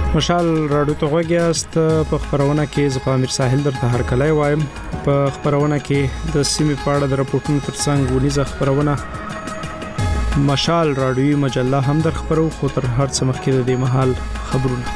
مشال راډیو ته غوږیاست. په خبرونه کې زه امیر ساحل درته هرکلی وایم. په خبرونه کې د سیمې په اړه د راپورټونو ترڅنګ ونیزه خبرونه مشال راډیوي مجله هم در خبرو، خو تر هر څه مخکې د دې مهال خبرونه.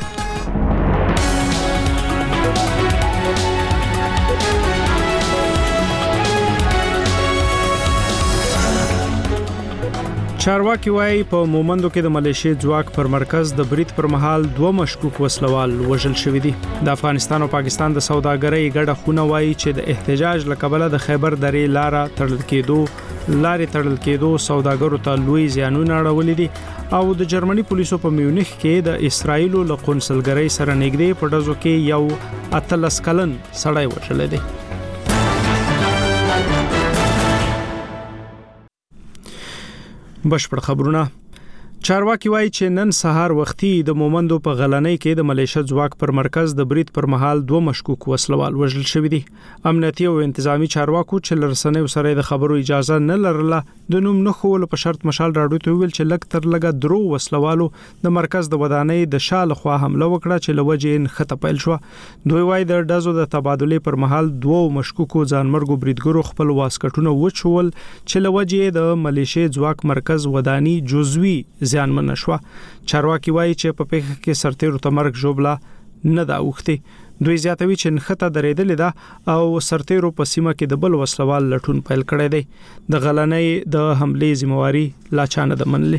چارواکي وايي په مومندو کې د ملیشي ځواک پر مرکز د برید پر مهال 2 مشکوک وسلوال وژل شوی دي. د افغانستان او پاکستان د سوداګرۍ ګډه خونه وايي چې د احتجاج لکبله د خیبر درې لارې تړل کېدو سوداګرو ته لوی زیانونه اړولې دي او د جرمني پولیسو په میونخ کې د اسرایل له قونسلګرۍ سره نږدې په ډزو کې یو 18 کلن سړی وژل دی. بشپړ خبرونه. چارواکي وايي چې نن سهار وختي د مومندو په غلنۍ کې د ملیشیا ځواک پر مرکز د برید پر مهال 2 مشکوک وسلوال وژل شوی دي. امنیتي او انتظامی چارواکو چې لرسنۍ سره د خبرو اجازه نه لرله د نوم نه خول په شرط مشال راډیو ته ویل چې لک تر لګه درو وسلوالو د مرکز د ودانۍ د شاله خوا حمله وکړه چې لوجین خطه پیل شو. دوی وايي د ډزو د تبادله پر مهال 2 مشکوکو ځانمرګو بریدګرو خپل واسکټونه وچول چې لوجې د ملیشیا ځواک مرکز ودانۍ جزوي زیانمن شو. چارواکي وايي چې په پیښه کې سرتیرو تمرګ جوړلا نه دا وختي. دوی زیاتوي چې نخته درېدلې ده او سرتیرو په سیمه کې د بل وسلوال لټون پیل کړی دی. د غلنۍ د حملې ذمہواری لا چانه د منلې.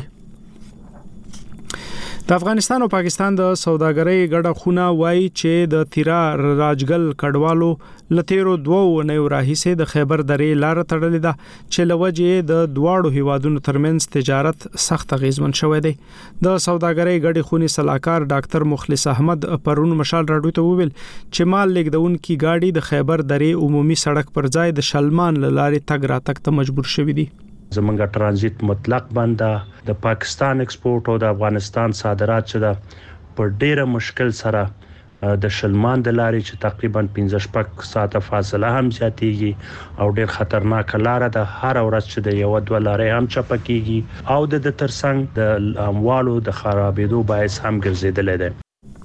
د افغانستان او پاکستان د سوداګرۍ ګډه خونه وايي چې د تیرا راجګل کډوالو لتیرو 2 ونیو راهیسه د خیبر درې لار تړلې ده چې لوجې د دواړو هیوادونو ترمنځ تجارت سخت غیزمن شوې ده. د سوداګرۍ ګډه خونې صلاحکار ډاکټر مخلص احمد پرون مشال راډیو ته ویل چې مال لیکدونکو گاډي د خیبر درې عمومي سړک پر ځای د شلمان لارې تګ راتګ ته مجبور شوې دي. زمونږ ترانزیت مطلق بنده د پاکستان ایکسپورت او د افغانستان صادرات چې د په ډیره مشکل سره د شلمان د لارې چې تقریبا 15 ساعته فاصله هم زیاتېږي او ډیر خطرناک لار ده. هر ورځ چې د یو 2 لارې هم چپکیږي او د ترڅنګ د اموالو د خرابېدو باعث هم ګرځیدل دي.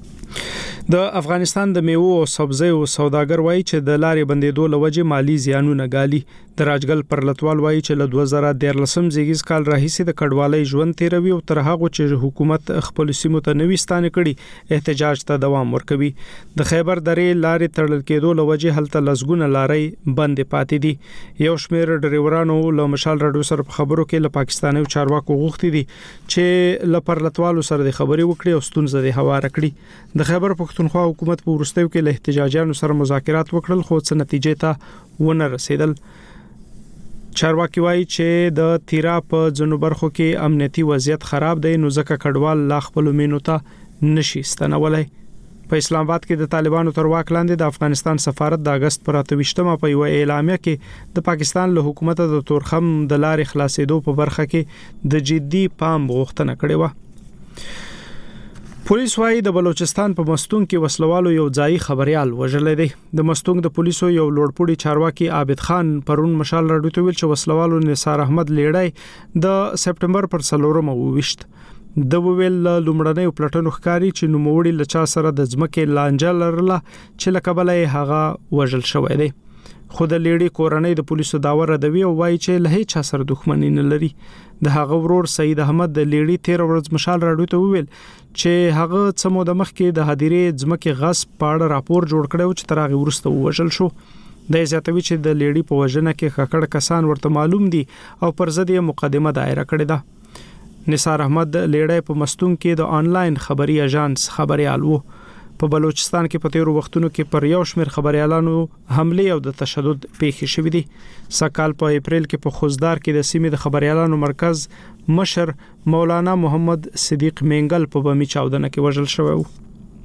د افغانستان د میوو او سبزیو سوداګر وایي چې د لارې بندیدو لوجه مالی زیانونه ګالي. د راجګل پرلتوال وایي چې له 2013 زیږیز کال راهیسې د کډوالۍ ژوند تیروي او تر هغه چې حکومت خپل سیمو ته نوې ستانه کړي احتجاج ته دوام ورکوي. د خیبر درې لارې تړل کېدو لوجه هلته لسګونه لارې بند پاتې دي. یو شمېر ډریورانو له مشال راډیو سره په خبرو کې له پاکستاني چارواکو غوښتي دي چې له پرلتوالو سره د خبري وکړي او ستونزې د هوار کړي. د خیبر پختونخوا حکومت په ورستیو کې له احتجاجانو سره مذاکرات وکړل خو څه نتیجې ته ونه رسیدل. چارواکي وايي چې د تیرا په جنوب برخو کې امنیتي وضعیت خراب دی نو ځکه کډوال لا خپل مینو ته نشي ستنولای. په اسلام آباد کې د طالبانو تر واک لاندې د افغانستان سفارت د اگست پر 28مه په یو اعلامیه کې د پاکستان له حکومت د تورخم د لارې خلاصېدو په برخه کې د جدي پام غوښتنه کړې و. پولیس وايي د بلوچستان په مستونګ کې وسلوالو یو ځای خبريال وژل دي. د مستونګ د پولیسو یو لوړپوړي چارواکي عابد خان پرون مشال راډیو ته ویل چې وسلوالو نثار احمد لیړای د سپټمبر پر 4 وشت. د ویل لومړنۍ پلټنو ښکاری چې نوموړي لچا سره د ځمکې لانجه لرله چې لکبلې هغه وژل شوی دی. خو د لیړي کورنۍ د پولیسو داور ردوي او وایي چې له هیڅ سره دښمنی نه لري. د هغه ورور سید احمد د لیړي 13 ورځ مشال راډیو ته ویل چې هغه څه مو د مخ کې د هدیرې ځمکې غصب په اړه راپور جوړ کړو چې تر هغه ورسته وژل شو. د زیاتوي چې د لیړي په وژنه کې خکړ کسان ورته معلوم دي او پر ضد یې مقدمه دایره کړې ده. نثار احمد لیړی په مستونګ کې د آنلاین خبري اژانس خبريال وو. په بلوچستان کې په تیرو وختونو کې پر یو شمېر خبريالانو حمله او د تشدد پیښې شوې دي. سکهال په اپریل کې په خوزدار کې د سیمې د خبريالانو مرکز مشر مولانا محمد صدیق مینګل په بمی چاودنه کې وژل شوی و.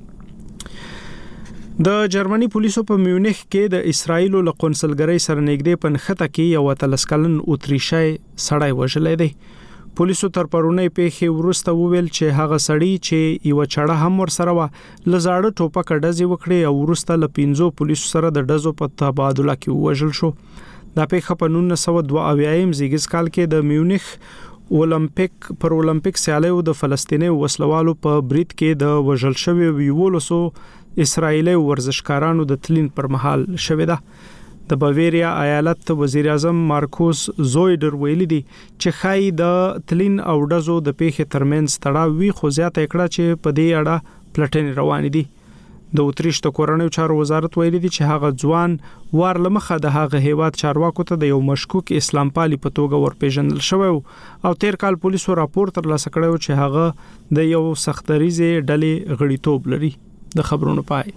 د جرمني پولیسو په میونخ کې د اسرایل له قونسلګرۍ سره نږدې په نخته کې یو 13 کلن اتریشي سړی وژل دی. پولیسو تر پرونی پیښې ورسته وویل چې هغه سړی چې یو چړه هم ور سره و لزاړه ټوپک ډزې وکړي او ورسته ل 15 پولیسو سره د ډزو په تبادله کې وژل شو. دا پیښه په 1992 زیږیز کال کې د میونخ اولمپیک سیالیو د فلسطیني وسلوالو په برید کې د وژل شوی ویولسو اسرایلی ورزشکارانو د تلین پر مهال شوې ده. د باویریا ایالت وزیر اعظم مارکوس زویډر ویلي دی چې خای د تلین او ډزو د پیښې ترمنځ تړاو وی خو زیاته کړه چې په دې اړه پلټنې روانې دي. د اتریش د کورنیو چارو وزارت ویلي دی چې هغه ځوان وارلمخه د هغه هیواد چارواکو ته د یو مشکوک اسلام پالي په توګه ورپېژندل شوی او تیر کال پولیسو راپور ترلاسه کړی چې هغه د یو سختریزي ډلې غړیتوب لري. د خبرونو پای.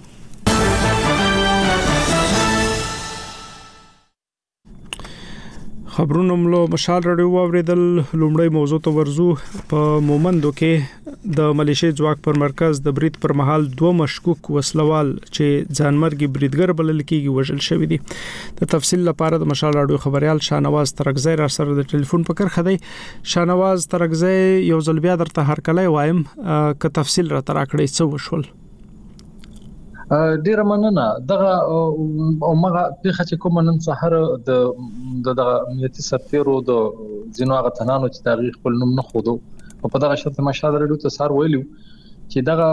خبرونو ملو مشال رادیو اوریدل. لومړی موضوع ته ورزو. په مومندو کې د ملیشي ځواک پر مرکز د برید پر مهال 2 مشکوک وسلوال چې ځانمرګي بریدګر بلل کېږي وژل شوی دي. د تفصیل لپاره د مشال رادیو خبريال شانواز ترکزی را سره د ټلیفون په کرخه دی. شانواز ترکزی یو ځل بیا درته هرکلی وایم که تفصیل را تر کړی څه وشول. ډیر مننه. دغه اومغه پیښه چې کوم نن سحر د امنیتي سرتیرو د زینو هغه تنانو چې تاریخ خپل نوم نه خودو په دغه شرط مشال رادیو ته سار ویلو چې دغه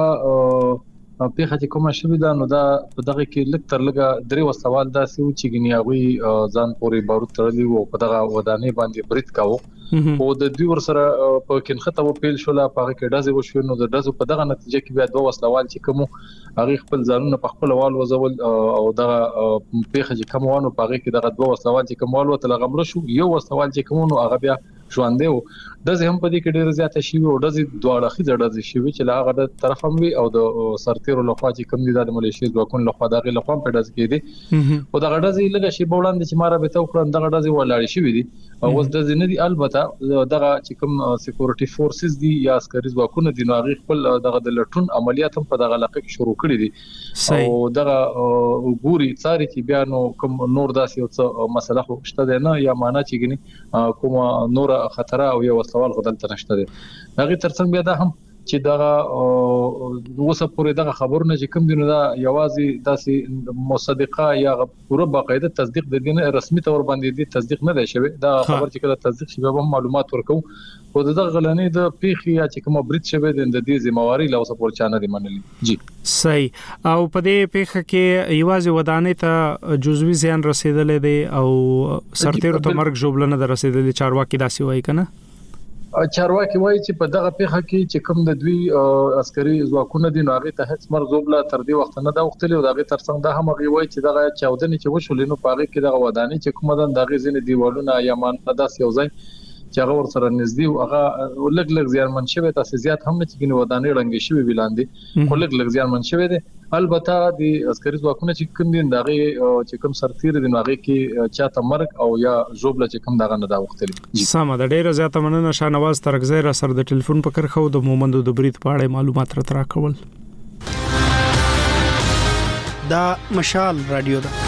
پیښه چې کوم شوی دا نو دا په دغه کې لک تر لګه درې وسوال داسې و چې غنیاوي ځان پورې بارود تړلی وو په دغه ودانې باندې برید کاوه او د دوی ور سره په کینخته و پیل شو لا په کې ډزې وشو نو د ډزو په دغه نتیجه کې بیا 2 وسلوال چې کوم هغه خپل ځانونه په خپل وال وزول او دغه پیښه چې کوم وانه په هغه کې دغه 2 وسلوال چې کوم وال وته لغمل شو یو وسلوال چې کوم نو هغه بیا ژوندې و. د هم په دې کې ډېر زیاته شي او د دواړه خې ډزې شي چې لا هغه د طرف هم وي او د سرتیرو لخوا چې کوم دي د ملیشي ځواکونو لخوا دغه لخوا په ډز کې دي او دغه ډزې لږه شي بولاند چې ماره به تو کړن دغه ډزې ولاړ شي دي او اوس د زنه دي البته دغه چې کوم سکیورټي فورسز دي یا عسکري ځواکونه دي نو هغه خپل دغه د لټون عملیات هم په دغه علاقه کې شروع کړي دي او دغه ګوري څاري چې بیا نو کوم نور داسې یو څه مسله خو شته ده نه یا معنا چې ګني کوم نور خطر او یو سوال غدل تنشته دي. هغه ترڅنګ بیا دا هم چې دغه وسه پورې دغه خبرونه چې کوم دي نو دا یوازې داسې مصدقه یا پوره باقاعده تصدیق د دین رسمي تور باندې دي تصدیق نه دی شوی. دا خبر چې کله تصدیق شي به معلومات ورکو او دغه غلنې د پیخي یا چې کوم برید شوی د دې ذمہواری له اوسه پورې چانه دي منلي. جی صحیح. او په دې پیخه کې یوازې ودانې ته جزوي زیان رسیدلې دي او سرتیرو ته مرګ جوړلنه در رسیدلې چارواکي داسې وایي کنه. چارواکي وایي چې په دغه پیښه کې چې کوم د دوی عسکري ځواکونه دي نو هغه ته هیڅ مرزوبله تر دې وخت نه دا وختلې او دغه ترڅنګ دا هم هغه وایي چې دغه چاودنې چې وشولې نو په هغه کې دغه ودانې چې کومه ده دغه ځینې دیوالونه یا مانقداس یو ځای چې هغه ور سره نږدې او هغه لګ زیانمن شوی تاسو زیات هم نه چې ګنې ودانې رنګ شوی ویلاندې خو لګ زیانمن شوی دي. البته د عسکري ځواکونه چې کوم دي دغه چې کوم سرتیر دي هغه کې چاته مرګ او یا جوبله چې کوم دغه نه دا وختلې. سم ده. ډیره زیاته مننه شانواز ترکزی را سره د ټلیفون په کرخه او د مومندو د برید په اړه معلومات را کول. دا مشال رادیو ده.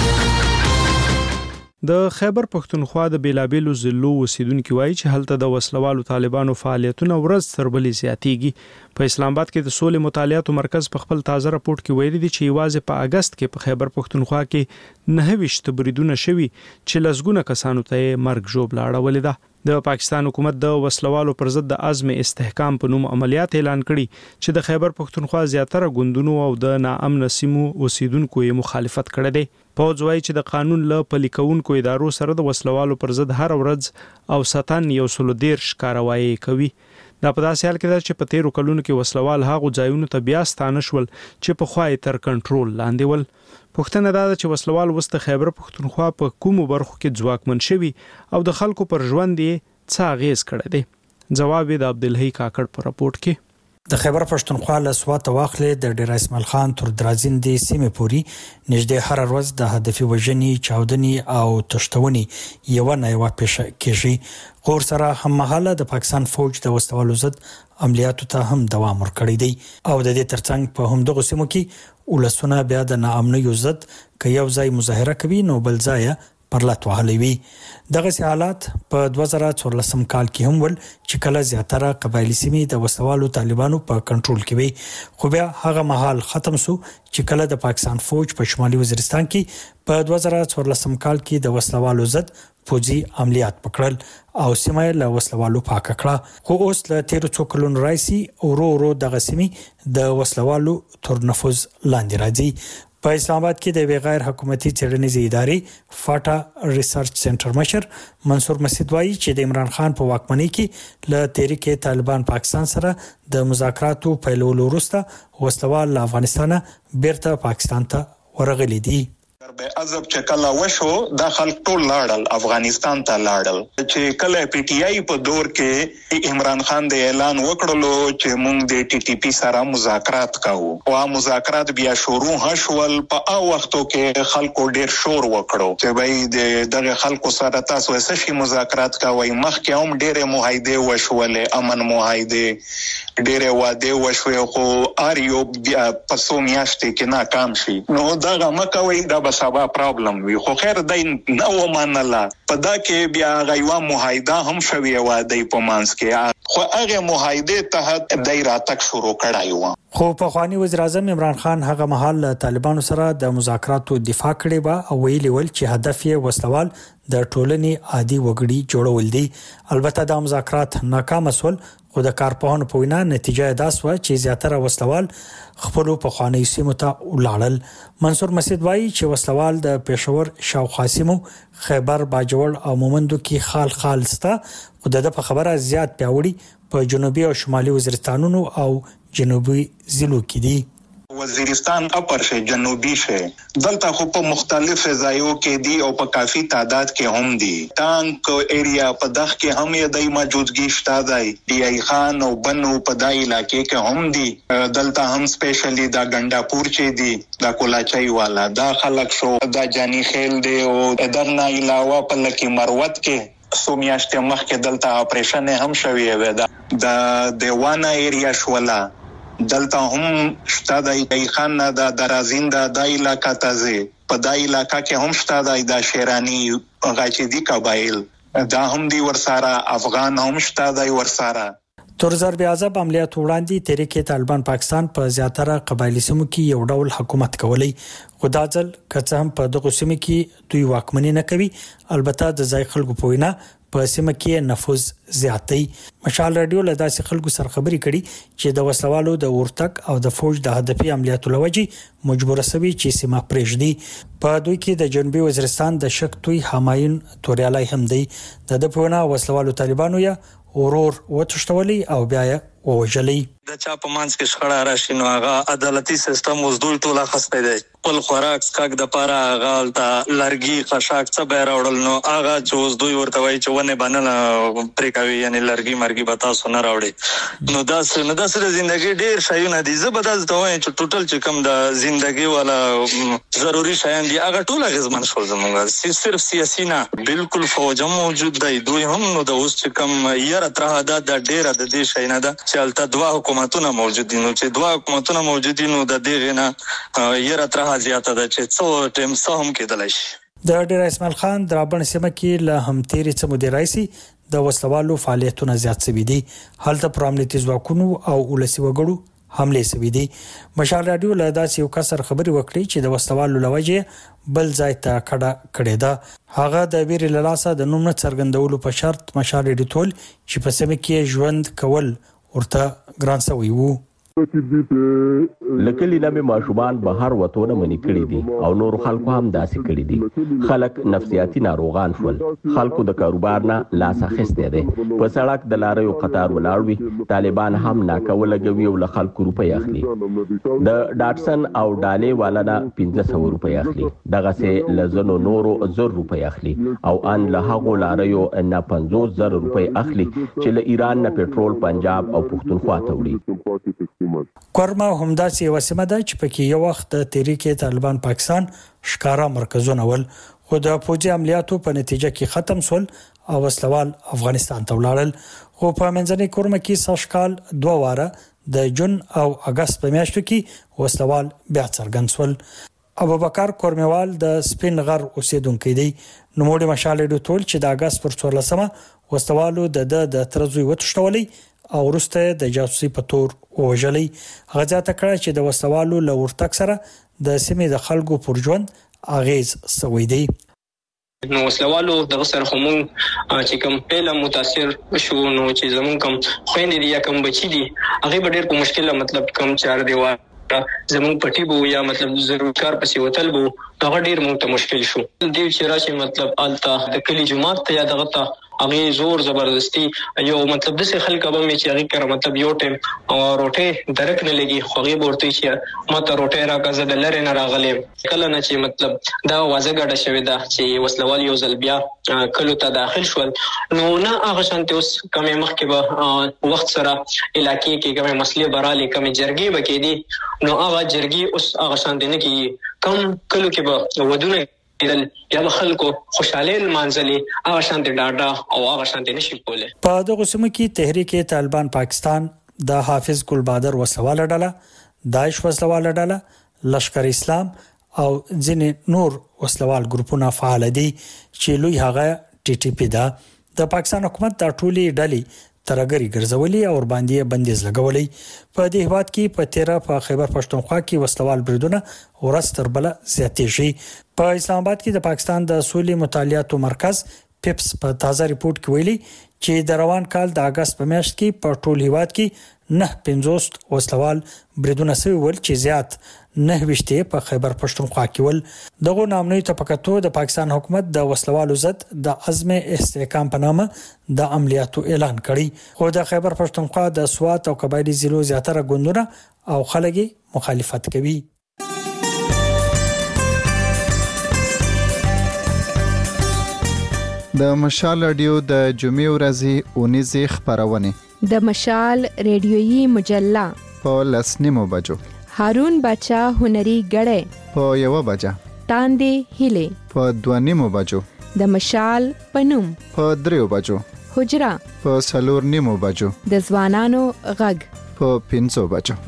د خیبر پښتونخوا د بیلابیلو ضلعو اوسیدونکو وایي چې هلته د وسلوالو طالبانو فعالیتونه ورځ تر بلې زیاتېږي. په اسلام آباد کې د سولې مطالعاتو مرکز په خپل تازه راپورټ کې ویلي دي چې یوازې په اگست کې په خیبر پښتونخوا کې 29 بریدونه شوي چې لسګونه کسانو ته مرګ ژوبله اړولې ده. د پاکستان حکومت د وسلوالو پر ضد د عزم استحکام په نوم عملیات اعلان کړي چې د خیبر پښتونخوا زیاتره ګوندونو او د ناامن سیمو اوسیدونکو یې مخالفت کړی دی. پوځ وایي چې د قانون له پلي کوونکو ادارو سره د وسلوالو پر ضد هر ورځ او ساتن 113 کاروایی کوي. دا په داسې حال کې ده چې په 13 کلونو کې وسلوال هغه ځایونو ته بیا ستانه شول چې په خوای تر کنټرول لاندې ول. پښتنه دا چې وسلوال وسته خیبر پښتونخوا په کومو برخو کې ځواکمن شوي او د خلکو پر ژوند یې څه اغیز کړی دی. جواب د عبدالحی کاکړ په راپورټ کې. د خیبر پښتونخوا له سوات واخلې د ډیر اسماعیل خان تر درازندې سیمې پوري نږدې هر ورځ د هدفي وژنې، چاودنې او تښتونې یو نه یو پیښه کیږي. خو سره هم مهاله د پاکستان فوج د وسلوالو ضد عملیاتو ته هم دوام ورکړی دی او د دې ترڅنګ په همدغه سیمو کې ولسونه بیا د ناامنیو ضد که یو ځای مظاهره کوي نو بل ځای پر لات وهلې وي. دغه حالات په 2014 کال کې هم ول چې کله زیاتره قبایلی سیمې د وسوالو طالبانو په کنټرول کې وي، خو بیا هغه مهال ختم شو چې کله د پاکستان فوج په شمالي وزیرستان کې په 2014 کال کې د وسوالو ضد فوجي عملیات وکړل او سیمه له وسلوالو پاک کړه. خو اوس له 13 کلونو راځي ورو دغه سیمه د وسلوالو تر نفوذ لاندې راځي. په اسلام آباد کې د غیر حکومتي څېړنیزې ادارې فاټا ریسرچ سنټر مشر منصور مسعود وایي چې د عمران خان په واکمنۍ کې له تحریک طالبان پاکستان سره د مذاکراتو پیلولو وروسته وسلوال له افغانستان بیرته پاکستان ته ورغلي دي. به عذاب چې کله وشو د خلک ټول لاړل افغانستان ته لاړل چې کله پی ټی آی په دور کې عمران خان د اعلان وکړلو چې موږ د ټي ټي پی سره مذاکرات کوو او مذاکرات بیا شروع هشول په هغه وختو کې خلکو ډیر شور وکړو چې وای دغه خلکو سره تاسو څه مذاکرات کوي. مخکې هم ډیره معاهده وشولې امن معاهده ډیره واده وشوي خو اریو په سو میاشتې کې ناکام شي نو دا مکوي دا سبا پرابلم وي. خو خیر دای نو منله په دا کې بیا غیوا معاهده هم شوی و د پمانس کې خو هغه معاهده ته دای راتک شروع کړای و. خو په خواني وزیر اعظم عمران خان هغه مهال طالبانو سره د مذاکراتو دفاع کړې و او ویلي ول چې هدف یې وسلوال د ټولنې عادي وګړي جوړول دي. البته د مذاکرات ناکام شول خو د کارپوهانو په وینا نتیجه دا سوه چې زیاتره وسلوال خپل په خواني سیمو ته ولاړل. منصور مسعود وایي چې وسلوال د پېښور شاوخوا سیمو خیبر باجوړ او مومندو کې خال ستا خو د په خبره زیات پیاوړي په جنوبي او شمالي وزیرستانونو او جنوبي ضلعو کې دي. وزیرستان اپر شه جنوبي شه دلته خو په مختلف ځایو کې دي او په کافي تعداد کې هم دي. ټانک ایریا په دغه کې هم یې د موجودګي شته دی. ډي ای خان او بنو په دای علاقې کې هم دي. دلته هم سپیشلی دا ګنډاپور چې دي دا کولاچای والا دا خلک شو دا جانی خیل دی او درنه علاوه په لکی مروت کې سومیاشته مخکې دلته اپریشن هم شوی و د دیوانه ایریا شولا دلته هم شته د خان د درازین د علاقې تازه په د علاقې کې هم شته د شیرانی غاچدي قبایل دا هم دی ورسره افغان هم شته د ورسره. تر ضرب عذاب عملیات وړاندې تحریک طالبان پاکستان په زیاتره قبایلی سیمو کې یو ډول حکومت کولی خو دا ځل که هم په دغه سیمو کې دوی واکمني نه کوي. البته د ځای خلکو په وینا په سیمه کې نفوذ زیاتې. مشال رادیو له داسې خلکو سره خبرې کړي چې د وسلوالو د ورتک او د فوج د هدفي عملیاتو لوجې مجبور سوي چې سیمه پرېږدي. په دوی کې د جنوبي وزیرستان د شکتوی همایون توریالای هم دی. د پونا وسلوالو طالبانو یا اورور وتشتولي او بیا ووجلي. د چا په مانس کې شخړه راشي نو هغه عدالتي سیستم اوس دوی ټوله خسته دی. خپل خوراک سکاک د پاره غال ته لرګي خشاک څه به راوړل نو هغه چې اوس دوی ورته وایي چې ونه باندې پرې کوي یعنی لرګي مرګي به تاسو نه راوړي. نو دا د ژوندۍ ډیر شایونه دي. زه به تاسو وایي چې ټوټل چې کوم د ژوندۍ والا ضروري شایان دي هغه ټول غزمن شول زموږ صرف سیاسي نه بالکل فوج موجود دی. دوی هم نو د اوس چې کوم یره تر د ډیره د دې شاینه ده چې الته دوه حکومتونه موجود دي. نو چې دوه حکومتونه موجود دي نو د دې نه یره تر زیاته ده چې څو ټیم څه هم کېدلی شي. د ډیر اسماعیل خان درابن سیمه کې له هم تیری څه مدیر رئیسي د وسلوالو فعالیتونه زیات شوي دي. هلته پر امنیتي ځواکونو او ولسي وګړو حمله شوي دي. مشال رادیو له داسې یو کس سره خبرې وکړي چې د وسلوالو لوجې بل ځای ته کړه ده. هغه د ویرې له لاسه د نوم نه څرګندولو په شرط مشال ډیټول چې په سیمه کې ژوند کول ورته ګران شوی وو. لکلی لمه ماشومان بهر وتونه منی کړی دي او نور خلکو هم داسې کړی دي. خلک نفسیاتی ناروغان شول. خلکو د کاروبار نه لاس اخیسته دي. په سړک د لارې قطار ولاړوي. طالبان هم ناکول لګوي او له خلکو روپۍ اخلي. د ډاټسن او ډالې والا نه 1500 روپۍ اخلي. دغه سه لزنو نورو 1000 روپۍ اخلي او ان له هغه لارې نه 50000 روپۍ اخلي چې له ایران نه پېټرول پنجاب او پښتونخوا ته وړي. کورما همداسې یو سیمه ده چې پکې یو وخت د تحریک طالبان پاکستان ښکارا مرکزونه ول خو د فوجي عملیاتو په نتیجه کې ختم شول او وسلوال افغانستان ته ولاړل. خو په منځنۍ کورما کې ساشکال 2 واره د جون او اگست په میاشتو کې وسلوال بیا څرګند شول. ابوبکر کورمیوال د سپین غر اوسیدونکو دی. نوموړي مشال ډوټول چې د اگست پر 14مه وسوالو د ترزوی وتښتولې او وروسته د جاسوسي په تور وژلې. غزا تکړه چې د وسوالو لورتک سره د سیمې د خلکو پر ژوند اغیز سوي دی. نو وسلوالو د غسر همون چې کوم پیله متاثر شو نو چې زمون کوم خويندې دي یا کوم بچي دي هغه به ډېر په مشکله مطلب کوم چار دیوار زمون پټي بو یا مطلب ضرورتکار پسې وتل بو هغه ډېر مونږ ته مشکل شو. دیو چې راشي مطلب التا د کلی جماعت ته یا دغه ته هغه زور زبردستی یو مطلب د څه خلک به مې چې هغه کړه مطلب یو ټیم او روټه درک نه لګي خو هغه ورته چې ماته روټه راکزه د لری نه راغلې کله نه چې مطلب دا وازه ګډه شوې ده چې وسلوال یو ځل بیا کلو ته داخل شول نو نه هغه شانته اوس کومه مخکې به وخت سره علاقې کې کومه مسلې برالې کومه جرګې بکې دي نو هغه جرګې اوس هغه شانته نه کې کم کلو کې به ودونه یا خلکو خوشاله منځلي هغه شانته ډاډا او هغه شانته نشي کوله. په دغه سیمه کې تحریک طالبان پاکستان د حافظ ګل بادر وسواله ډله داعش وسواله ډله لشکر اسلام او ځینې نور وسلوال ګروپونه فعال دي چې لوی هغه ټي ټي پی ده. د پاکستان حکومت د ټولي ډلې ترګری ګرځولي او باندې بندیز لګولي. په دې هیواد کې په 13 په خیبر پښتونخوا کې وسلوال بریدونه ورځ تر بل زیاتېږي. په اسلام آباد کې د پاکستان د سولې مطالعاتو مرکز پیپس په تازه ریپورت کې ویلي چې د روان کال د اگست په میاشت کې په ټول هیواد کې 950 وسلوال بریدونه شوي ول چې زیات 9 په خیبر پښتونخوا کې ول. دغه نامنوي تفکتو د پاکستان حکومت د وسلوالو ضد د عزم استحکام په نامه د عملیاتو اعلان کړی خو د خیبر پښتونخوا د سوات او قبایلی ضلعو زیاتره ګوندونه او خلک مخالفت کوي. د مشال رادیو د جمعې ورځې اونیزې خبرونه د مشال ریډیویي مجله په 10:30 بجو هارون بچا هنري غړې په 1 بجه تاندې هله په 2:30 بجو د مشال پنوم په 3 بجو حجرا په 4:30 بجو د ځوانانو غږ په 5 بجو.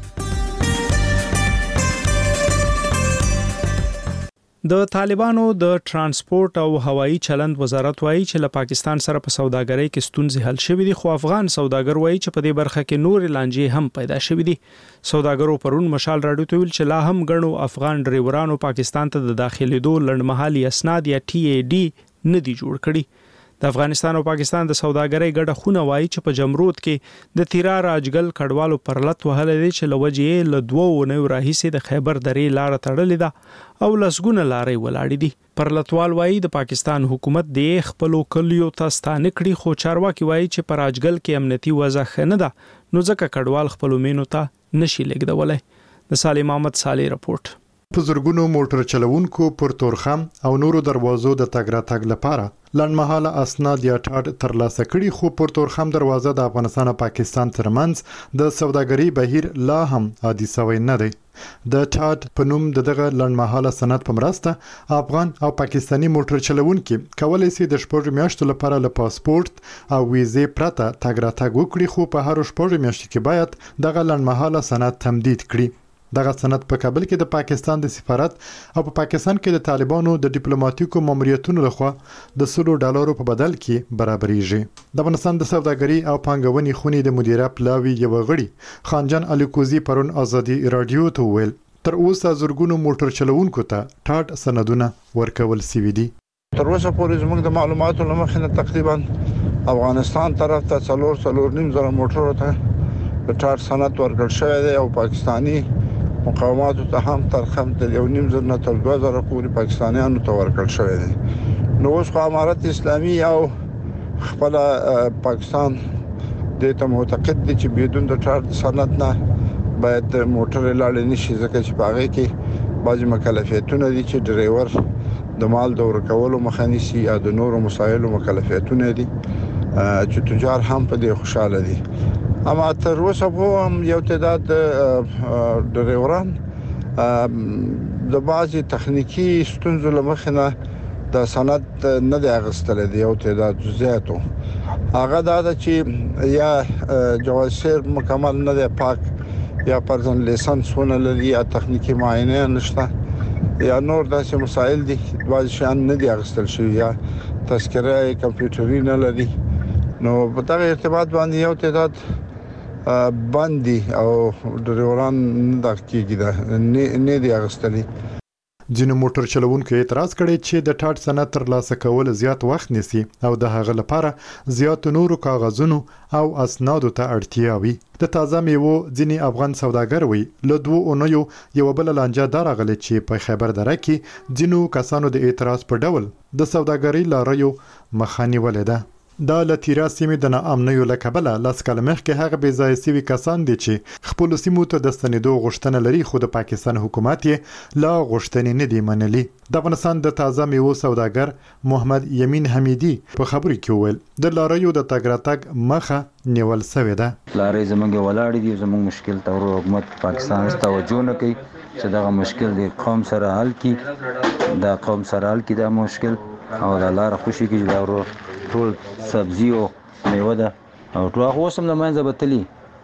د طالبانو د ترانسپورت او هوایی چلند وزارت وایي چې له پاکستان سره په سوداګرۍ کې ستونزې حل شوې دي خو افغان سوداګر وایي چې په دې برخه کې نور لانجې هم پیدا شوې دي. سوداګرو پرون مشال راډیو ته ویل چې لا هم غنو افغان ډرایورانو پاکستان ته د داخليدو لړمحالي اسناد یا TAD نه دي جوړ کړي. د افغانستان او پاکستان د سوداګرۍ ګډه خونه وایي چې په جمرود کې د تیرا راجګل کډوالو پرلط وهلې دي چې لوجې له 2 نه راهیسه د خیبر درې لار تړلې ده او لسګونه لارې ولاړې دي. پرلطوال وایي د پاکستان حکومت د خپل کلیو ته ستانه کړي خو چارواکي وایي چې پر راجګل کې امنیتي وضع خنه ده نو ځکه کډوال خپل مینو ته نشي لګدولای. د سالم محمد صالح رپورت. په زرګونو موټر چلوونکو پر تورخم او نورو دروازو د تګ راتګ لپاره لنډمهاله اسناد یا ټاډ ترلاسه کړي خو پر تورخم دروازه د افغانستان او پاکستان ترمنځ د سوداګرۍ بهیر لا هم عادي شوی نه دی. د ټاډ په نوم دغه لنډمهاله سند په مرسته افغان او پاکستانی موټر چلوونکي کولای شي د 4 میاشتو لپاره له پاسپورت او ویزې پرته تګ راتګ وکړي خو په هر 4 میاشتو کې باید دغه لنډمهاله سند تمدید کړي. دغه سند په کابل کې د پاکستان د سفارت او په پاکستان کې د طالبانو د ډیپلوماټیکو ماموریتونو لخوا د $100 په بدل کې برابرېږي. د افغانستان د سوداګرۍ او پانګونې خونې د مدیره پلاوی یو غړي خانجان الیکوزی پرون ازادي رادیو ته ویل تر اوسه زرګونو موټر چلوونکو ته ټاډ سندونه ورکول شوي دي. تر اوسه پورې زموږ د معلوماتو لمخې نه تقریبا افغانستان طرف ته 4.5 موټرو ته د ټاډ سند ورکړل شوی دی او پاکستانی مقاوماتو ته هم ترخم د 1.5 نه تر 2000 پورې پاکستانیانو ته ورکړل شوی دی. نو اوس امارت اسلامي او خپل پاکستان د ته معتقد دي چې بدون د ټاډ سند نه باید موټر لاړ نشي ځکه چې په هغه کې بعضی مکلفیتونه دي چې ډرایور د مال د ورکولو مخه نیسي او د نورو مسایلو مکلفیتونه دي چې تجار هم په دې خوشاله دي. اما تر اوسه هم یو تعداد ډرایوران د بعضی تخنیکی ستونزو لمخې نه د سند نه دی اخیستل دي یو تعداد زیاتو. هغه دا چې یا جواز سیر مکمل نه دی پاک یا پرځن لیسنس ونه لري یا تخنیکی معاینه نشته یا نور داسې مسایل دي بعض شیان نه دي اخیستل شوي یا تذکره کمپیوټري نه لري نو په دغه ارتباط باندې یو تعداد باندې او ډریوران د کېږي نه دي اخیستلي. ځینو موټر چلوونکو اعتراض کړی چې د ټاټ سند ترلاسه کول زیات وخت نیسي او د هغه لپاره زیات نورو کاغذونو او اسنادو ته اړتیا وي. د تازه میوو ځینې افغان سوداګر وي له 2 اونیو یو بل لانجه درغله چې په خیبر دره کې ځینو کسانو د اعتراض په ډول د سوداګرۍ لاریو مخاني ولیده. دا لتیرا سیمې د ناامنیو لکبله لاس کلمخ کې هغه بې ځای سوي کسان دي چې خپل سیمو ته د ستنېدو غوښتنه لري خو د پاکستان حکومت یې لا غوښتنې نه دي منلي. د افغانستان د تازه میوو سوداګر محمد یمین حمیدی په خبرو کې وویل د لاریو د تګ راتګ مخه نیول شوې ده. لارې زمونږ ولاړې دي زمونږ مشکل ته حکومت پاکستان توجه نه کوي چې دا مشکل د قوم سره حل کړي دا قوم سره حل کړي دا مشکل او د لار خوشي کې دا ټول سبزی او میوه ده او ټول هغه سم نه منځه بتلی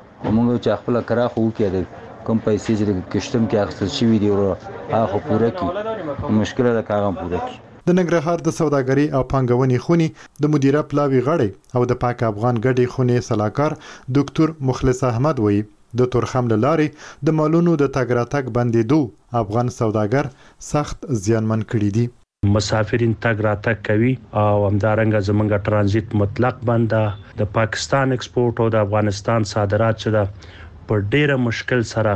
موږ چې خپل کراخو وکړو کوم پیسې چې کشتم کې اخیستل شوی دی او هغه پوره کی مشکل ده کاغه پوره کی. د ننګرهار د سوداګرۍ او پانګونې خونی د مدیره پلاوی غړی او د پاک افغان ګډي خونی صلاحکار ډاکټر مخلص احمد وایي د تورخم لارې د مالونو د تګ راتګ بندیدو افغان سوداګر سخت زیانمن کړي دي. مسافرین تګ راتګ کوي او همدارنګه زمونږ ترانزیت مطلق بنده د پاکستان ایکسپورت او د افغانستان صادرات چې د په ډیره مشکل سره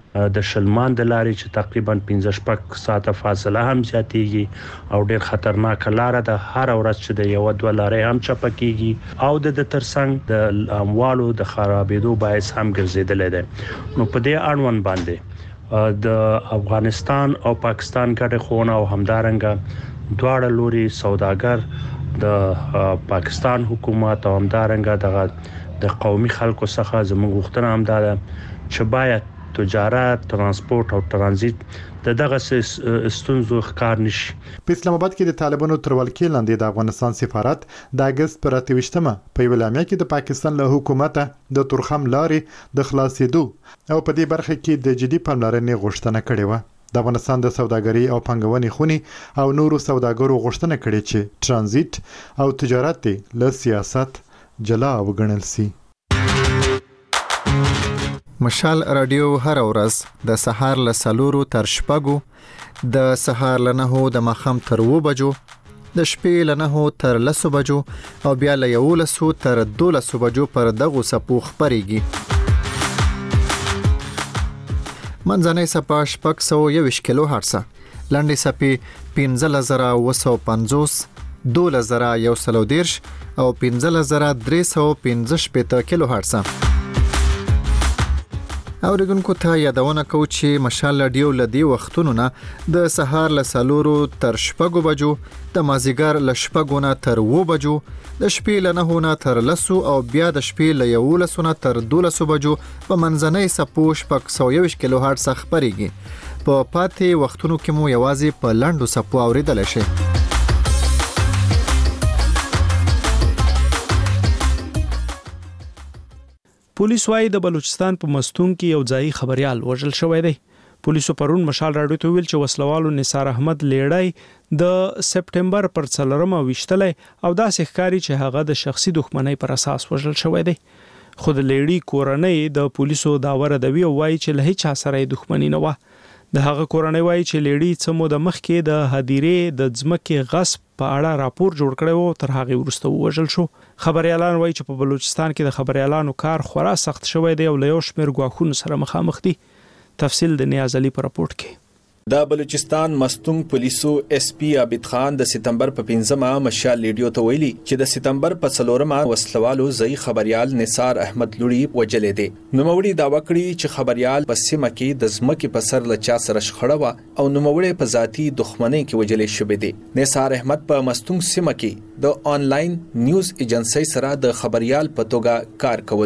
د شلمان د لارې چې تقریبا 15 ساعته فاصله هم زیاتېږي او ډیر خطرناک لار ده هر ورځ چې د یو دوه لارې هم چپکیږي او د ترڅنګ د اموالو د خرابېدو باعث هم ګرځیدل دي. نو په دې اړوند باندې د افغانستان او پاکستان ګډه خونه او همدارنګه دواړه لوري سوداګر د پاکستان حکومت او همدارنګه د قومي خلکو څخه زموږ غوښتنه هم ده چې باید تجارت ترانسپورت او ترانزیت دغه ستونزو ښکار نشي. په اسلام آباد کې د طالبانو تر ولکې لاندې د افغانستان سفارت د اگست پر 28مه په ویلامیا کې د پاکستان له حکومت د تورخم لارې د خلاصېدو او په دې برخه کې د جدي پاملرنې غوښتنه کړې و. د افغانستان د سوداګرۍ او پانګونې خونی او نورو سوداګرو غوښتنه کړې چې ترانزیت او تجارت له سیاست جلا وګڼل شي. مشال رادیو هر ورځ د سهار له 4 تر 6 د سهار له 9 د مخام تر 2 بجو د شپې له 9 تر 10 بجو او بیا له 11 تر 12 بجو پر دغه سپو خبريږي. منځنۍ سپا 621 کیلو هرتز لاندې سپي 15950 2110 او 15315 کیلو هرتز. اوریدونکو ته یادونه کوم چې مشال رادیو لدی وختونو نه د سهار له 4 تر 6 بجو د مازیګر له 6 نه تر 2 بجو د شپې له 9 نه تر 10 او بیا د شپې له 11 نه تر 12 بجو په منځنۍ سپو 621 کیلو هرتز خبريږي. په پاتې وختونو کې مو یوازې په لاندو سپو اوریدل شي. پولیس وايي د بلوچستان په مستون کې یو ځای خبريال وژل شوی دی. پولیسو پرون مشال راډیو ته ویل چې وسلوالو نثار احمد لیړای د سپټمبر پر 4مه وشتلې او داسې ښکاری چې هغه د شخصي دښمنۍ پر اساس وژل شوی دی. خود لیړی کورنۍ د پولیسو داوره دوی وایي چې له هیڅ سره دښمنی نه و. د هغه کورنۍ وایي چې لیړی څمو د مخ کې د هدیرې د ځمکې غصب په اړه راپور جوړ کړی وو تر هغه وروسته وژل شو. خبريالان وایي چې په بلوچستان کې د خبريالانو کار خورا سخت شوی دی او له یو شمېر ګواښونو سره مخامخ دي. تفصیل د نیاز علي په راپورټ کې. د بلوچستان مستونګ پولیسو اس پی عابد خان د سپتمبر په 5مه مشال لیډیو ته ویلي چې د سپتمبر په 4مه وسلوالو ځای خبريال نثار احمد لوري وجلې دي. نوموړي داوا کړی چې خبريال په سیمه کې د ځمکې په سر له چا سره شخړه و او نوموړي په ذاتی دښمنۍ کې وجلې شوې دي. نثار احمد په مستونګ سیمه کې د آنلاین نیوز ایجنسی سره د خبريال په توګه کار کولو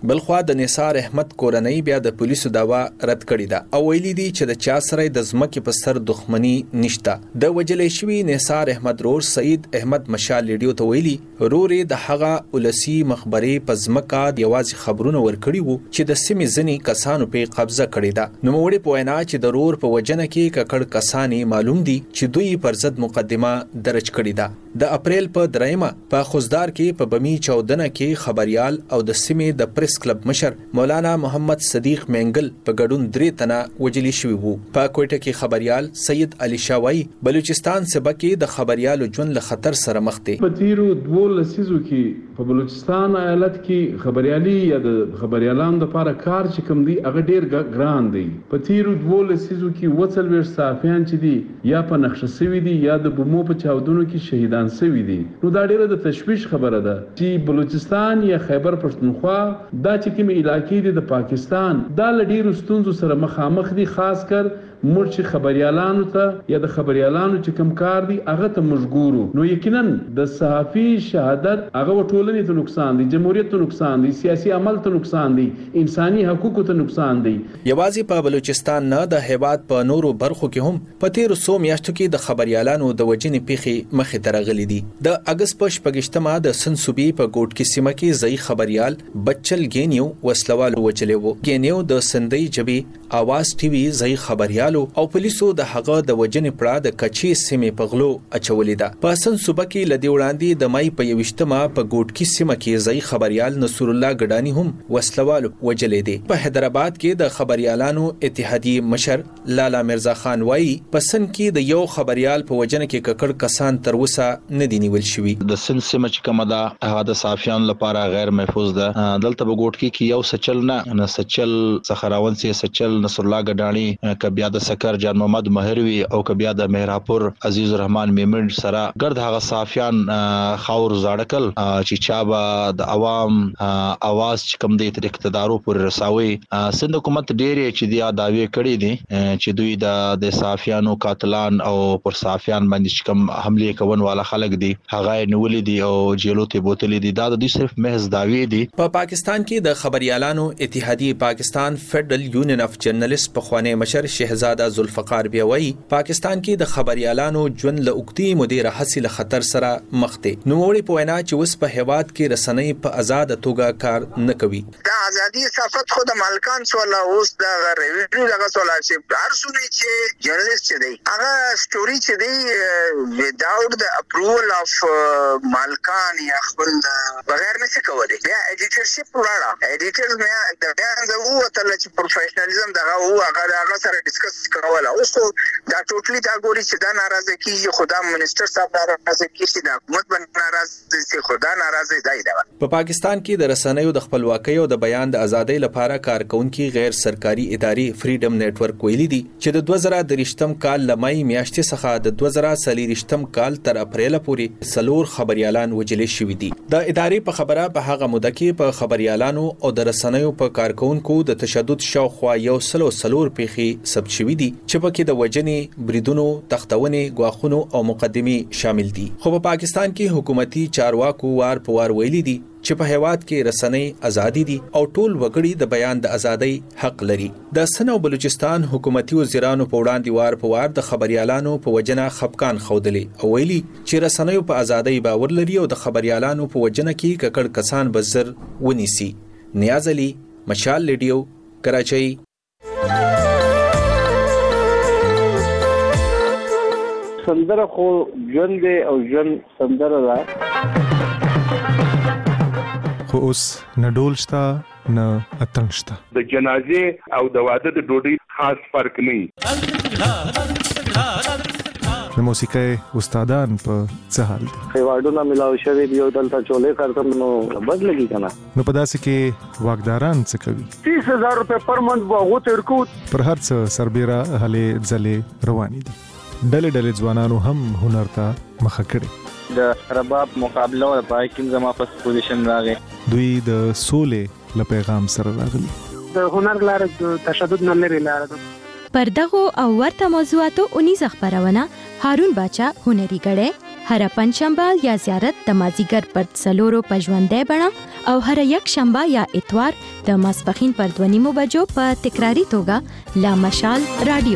بلخوا د نثار احمد کورنۍ بیا د پولیسو داوا رد کړې ده او ویلي دي چې د چا سره د ځمکې په سر دښمنی نشته. د وجلې شوی نثار احمد رور سید احمد مشال لیډیو ته ویلي رورې د هغه ولسی مخبرې په ځمکه د یوازې خبرونه ورکړي وو چې د سیمې ځنی کسانو په قبضه کړې ده. نو موږ په وینا چې د رور په وجنه کې ککړ کسانی معلوم دي چې دوی پر ضد مقدمه درج کړې ده. د اپریل په 3 په خوزدار کې په بمی 14 کې خبريال او د سیمې د پریس کلب مشر مولانا محمد صدیق مینګل په ګډون 3 تنه وجلی شوی وو. په کوټه کې خبريال سید علي شاوی بلوچستان صوبه کې د خبريالو ژوند له خطر سره مخ دي. په تیرو 2 لسیزو کې په بلوچستان ایالت کې خبريالي یا د خبريالانو لپاره کار چې کوم دی هغه ډیر ګران دی. په تیرو 2 لسیزو کې وڅلوي صحافیان چې دي یا په نقشه سوي دي یا د بومو په چاودنو کې شهیدان سوي دي. نو دا ډیره د تشویش خبره ده چې بلوچستان یا خیبر پښتونخوا دا چې کوم علاقې دي د پاکستان دا لډیرو ستونزو سره مخامخ دي، خاص کر مرچ خبريالانو ته یا د خبريالانو چې کوم کار دي هغه ته مشغورو. نو یقینا د صحافي شهادت هغه ټولنې ته نقصان دي، جمهوریت ته نقصان دي، سیاسي عمل ته نقصان دي، انساني حقوقو ته نقصان دي. یوازې په بلوچستان نه د هیواد په نورو برخو کې هم په تیر 100 میاشتو کې د خبريالانو د وجنې پیخي مخې ته راغلي دي. د اگست په 28مه د سنسوبي په ګوټ کې سیمه کې ځای خبريال بچل ګینیو وسلوال وچلې وو. ګینیو د سندۍ جبي आवाज ټي وي ځای خبريال او پولیسو د هغه د وجنې پړه د کچي سیمې په غلو اچولې ده. په سنسوبه کې لدی وړاندې د مای په 28مه په ګوټ کې سیمه کې ځای خبريال نصر الله ګډانی هم وسلوال وجلې دي. په حیدرآباد کې د خبريالانو اتحادیه مشر لالا مرزا خان وایي په سن کې د یو خبريال په وجنه کې ککړ کسان تر اوسه نه دي نیول شوی. د سن سیمه چې کومه ده هغه د صحافیانو لپاره غیر محفوظ ده. دلته په ګوټ کې یو سچل نه سچل صخراون سي سچل نصر الله ګډانی کبیا د سکر جان محمد مهروي او کبیا د مهراپور عزیز الرحمن میمن سره ګرد هغه صحافیان خاور زاړکل چې چابا د عوام आवाज چې کوم د اقتدارو پر رساوي. سند حکومت ډېر چې دی داوی کړی دي چې دوی د صحافیانو قاتلان او پر صحافیان باندې کوم حمله کوون والا خلک دي هغه نیولې دي او جیلو ته بوتلې دي. دا د دوی صرف محض داوی دي. په پاکستان کې د خبريالانو اتحادیه پاکستان فیډرل یونین اف جرنالست په خوانه مشر شهزاده ذوالفقار بیاوی پاکستان کې د خبريالانو ژوند له اوږدې مودې راهسي له خطر سره مخ دي. نو وړي په وینا چې اوس په هیواد کې رسنۍ په آزاد توګه کار نه کوي. دا ازادي صفت خو د مالکان سواله اوس د ریویو دغه سواله چې هر څونه چې جرنالست چې دی هغه سټوري چې دی without the approval of مالکان یا خپل بغیر نشي کولای. بیا ایډیټرشپ ولاړه ایډیټر مې د بیان د وته چې پروفیشنالیزم دغه هغه سره ډیسکس کوله. اوس دا ټوټلی دا ګوري چې دا ناراضه کیږي خدا منسٹر صاحب ناراضه کیږي د حکومت باندې ناراضه شي خدا ناراضه دی. په پاکستان کې د رسنیو د خپلواکۍ او د بیان د ازادۍ لپاره کارکونکي غیر سرکاري ادارې فریډم نېټورک ویلي دي چې د 2023م کال لمای میاشتې څخه د 2023م کال تر اپریل پورې سلور خبريالان وجلې شوې دي. د ادارې په خبره په هغه موده کې په خبريالانو او د رسنیو په کارکونکو د تشدد شاوخوا یو سلور پیخي ثبت شوې دي چې پکې د وجنې بریدونو تختونې غواخونو او مقدمي شامل دي. خو په پاکستان کې حکومتي چارواکو وار په وار ویلي دي چې په هیواد کې رسنۍ ازادي دي او ټول وګړي د بیان د ازادۍ حق لري. د سن او بلوچستان حکومتي وزیرانو په وړاندې وار په وار د خبريالانو په وجنه خپکان خودلې او ویلي چې رسنۍ په ازادۍ باور لري او د خبريالانو په وجنه کې ککړ کسان بزر ونیسي. نیاز علي مشال لیډیو کراچۍ. سندره خو ژوند او ژوند سندره ده خو اوس نه ډول شته نه اتڼ شته. د جنازې او د واده د ډوډۍ خاص فرق نه. د موسیقۍ استادان په څه حال دي؟ ایوارډونه ملاو شوی دی او دلته چولې کارتم نو بد لګی کنه. نو په داسې کې واګداران څه کوي؟ 30000 روپے پر منټ وغو ترکو پر هر څه سربېره هلې ځلې روانې دي. ډلې ځوانانو هم هنر ته مخه کړي. د رباب مقابله او پای کې زما په پوزیشن راغی. دوی د سولې له پیغام سره راغلي. د هنر لاره د تشدد نه لري لاره ده. پر دغه او ورته موضوعاتو اونیزه خبرونه هارون باچا هنري غړې هر پنځشنبه یا زیارت د مازیګر پر 4 په ژوندۍ بڼه او هر یک شنبه یا اتوار د ماسپخین پر 2:30 بجو په تکراری توګه لا مشال رادیو.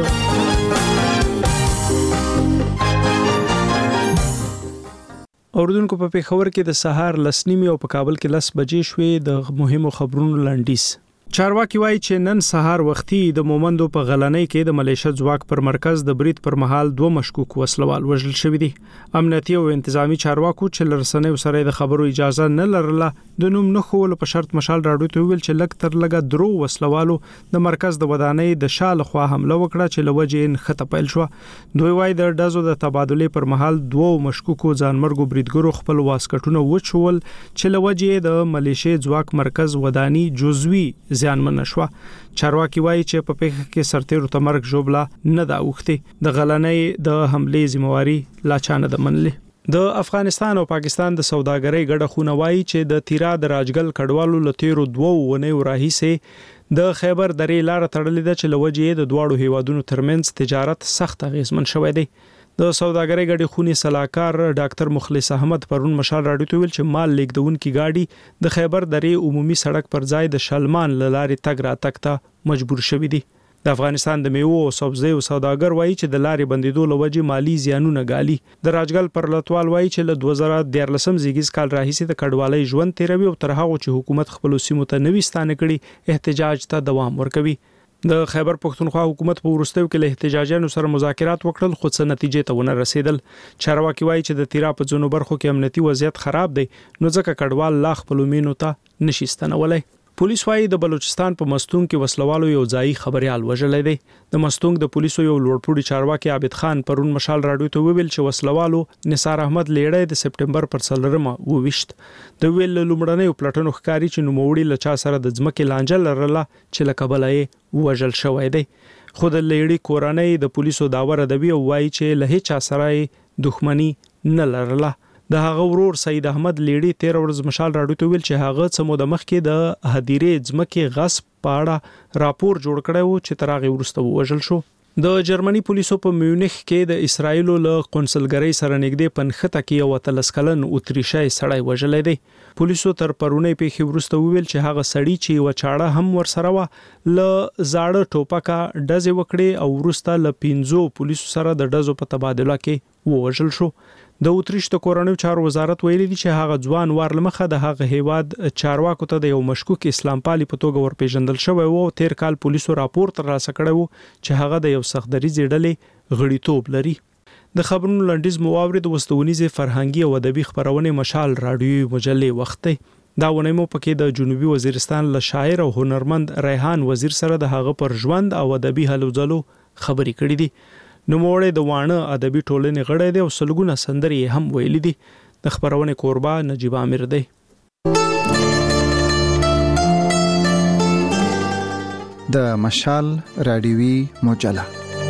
اوردونکو په پیښور کې د سهار 10:30 او په کابل کې 10 بجې شوې. د مهمو خبرونو لنډیز. چارواکي وایي چې نن سهار وختي د مومندو په غلنۍ کې د ملیشه ځواک پر مرکز د برید پر مهال 2 مشکوک وسلوال وژل شوي دي. امنیتي او انتظامی چارواکو چې لرسنې سره د خبرو اجازه نه لرله د نوم نه خول په شرط مشال راډیو ته ویل چې لګ تر لګه درو وسلوالو د مرکز د ودانۍ د شاله خوا حمله وکړه چې لوجې خطه پیل شو. دوی وایي د ډزو د تبادلې پر مهال 2 مشکوکو ځانمرګو بریدګرو خپل واسکټونه وچول چې لوجې د ملیشه ځواک مرکز ودانۍ جزوي زیانمن شو. چارواکي وایي چې په پیښه کې سرتیرو ته مرګ جوړه نه دا وخته د غلنۍ د حمله ذمہواری لا چانه د منلې. د افغانستان او پاکستان د سوداګرۍ ګډه خونه وایي چې د تیرا د راجګل کډوالو لتیرو 2 ونیو راهیسه د خیبر درې لار تړلې ده چې لوجې د دواړو هیوادونو ترمنځ تجارت سخت اغیزمن شوی دی. د سوداګرۍ ګډې خونې صلاحکار ډاکټر مخلص احمد پرون مشال راډیو ته ویل چې مال لیکدونکو گاډي د خیبر درې عمومي سړک پر ځای د شلمان لارې تګ راتګ ته مجبور شوی دی. د افغانستان د میوو او سبزیو سوداګر وایي چې د لارې بندیدو لوجې مالی زیانونه ګالي. د راجګل پر لټوال وایي چې له 2014 زیږیز کال راهیسې د کډوالۍ ژوند تیروي او تر هغه چې حکومت خپل سیمو ته نوي ستانه کړي احتجاج ته دوام ورکوي. د خیبر پښتونخوا حکومت په ورستیو کې له احتجاجیانو سره مذاکرات وکړل خو څه نتیجې ته ونه رسیدل. چارواکي وایي چې د تیرا په ځینو برخو کې امنیتي وضعیت خراب دی نو ځکه کډوال لا خپل مینو ته نشي ستنولای. پولیس وایي د بلوچستان په مستونګ کې وسلوالو یو ځای خبريال وژلې دی. د مستونګ د پولیسو یو لوړپوړي چارواکي عابد خان پرون مشال راډیو ته ویل چې وسلوالو نثار احمد لیړې د سپټمبر پر 4 وويشت. د ویل لومړنۍ پلاتونو ښکاری چې نوموړي لچا سره د ځمکې لانجل لرله چې لکبلای وژل شوی دی. خود لیړې کورانۍ د پولیسو داور ادبي وایي چې له هیڅ سره دښمنی نه لرله. د هغه ورور سید احمد لیړي 13 ورځ مشال راډیو ته ویل چې هغه څه مو د مخ کې د هدیرې ځمکې غصب پاړه راپور جوړ کړو چې ترغه ورسته وژل شو. د جرمني پولیسو په میونخ کې د اسرایل له قونسلګرۍ سره نږدې پنخته کې یو تلسکلن اتریشي سړی وژل دی. پولیسو تر پرونی پیښې ورسته ویل چې هغه سړی چې وچاړه هم ورسره و ل زاړه ټوپکا ډزې وکړي او ورسته ل 15 پولیسو سره د ډزو په تبادله کې وژل شو. د اتریش د کورنیو چارو وزارت ویلي دی چې هغه ځوان وارلمخه د هغه هیواد چارواکو ته د یو مشکوک اسلام پالي په توګه ورپېژندل شوی او تیر کال پولیسو راپور تر لاسه کړو چې هغه د یو سختدریزي ډلې غړیتوب لري. د خبرونو لنډیز مواورید وستونیزه فرهنګي او ادبي خبرونه مشال راډیو مجلې وخت دا ونه مو پکې د جنوبي وزیرستان له شاعر او هنرمند ریحان وزیر سره د هغه پر ژوند او ادبي هلو ځلو خبرې کړې دي. نوموړی د وانه ادبي ټولنې غړی دی او سلګونه سندرې هم ویلي دي. د خبرونه کوربه نجیب عامر دی. د مشال راډیوي مجله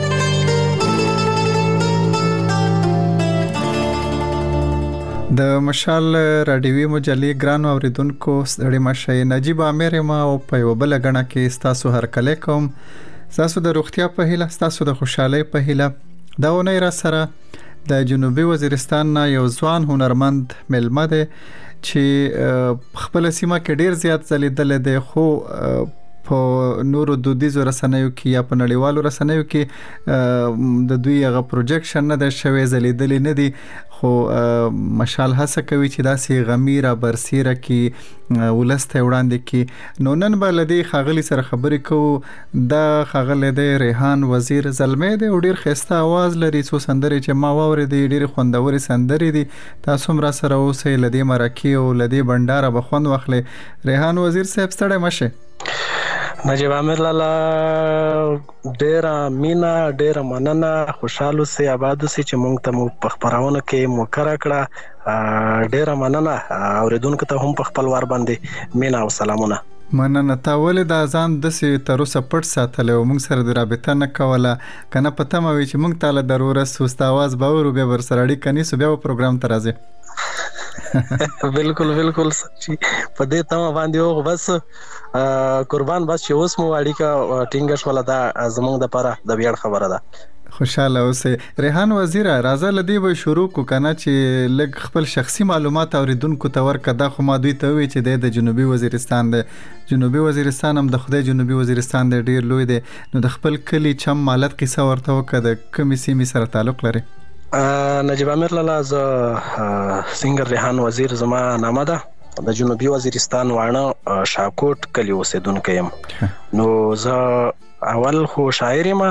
د مشال راډیوي مجلې ګران اوریدونکو ستړي مشه نجیب عامر ما او په یو بل غنه کې تاسو هر کله کوم تاسو د روغتیا په هیله تاسو د خوشحالي په هیله دا ونه را سره د جنوبي وزیرستان یو ځوان هنرمند ملمه ده چې خپل سیمه کې ډیر زیات ځلیدل دي خو په نورو دودیزو رسنیو کې یا په نړیوالو رسنیو کې د دوی غو پروجیکشن نه د شوي ځلیدل نه دي خو مشال هڅه کوي چې داسې غمیره برسیره کې ولسته وړاندې کې نو نن بلدي خاغلی سره خبرې کوو د خاغله د ریحان وزیر زلمه د ډیر خسته आवाज لري څو سندرې چې ما واورېدې ډیر خوندوري سندرې دي تاسو را سره اوسې لدی مرکی او لدی بنداره بخوند واخلې ریحان وزیر صاحب ستړی مشه نجیب عامر لالا ډیره مینا ډیره مننه خوشاله سي آباد سي چې مونږ ته په خبرونه کې موکر کړه ډیره مننه اوریدونکو ته هم په خپل وار باندې مینا او سلامونه مننه تا ولې د اذان د سي تر اوسه پټ ساتل او موږ سره د رابطه نه کوله کنه پته مې چې موږ تعالی ضرورت سوست आवाज باور به ور سره اړیکه نیسو بیا پروګرام ترازه بالکل بالکل په دې تمه باندې او بس قربان بس چې اوس مو اړیکه ټینګه شوله دا زمونږ د لپاره د ویاړ خبره ده. خوشاله اوسئ. ریحان وزیر راځه لدی به شروع کو کنه چې لګ خپل شخصي معلومات اوریدونکو ته ورکړه. دا خو ما دوی ته وی چې د جنوبي وزیرستان د جنوبي وزیرستان هم د خدای جنوبي وزیرستان د ډیر لوی دی نو د خپل کلی چم مالت قصه ورته وکړه د کومې سیمې سره تعلق لري. نجیب امیر لالا ز سنگر ریحان وزیر زما نامه ده د جنوبي وزیرستان وانه شاکوټ کلی اوسیدونکو یم. نو زه اول خو شاعر ما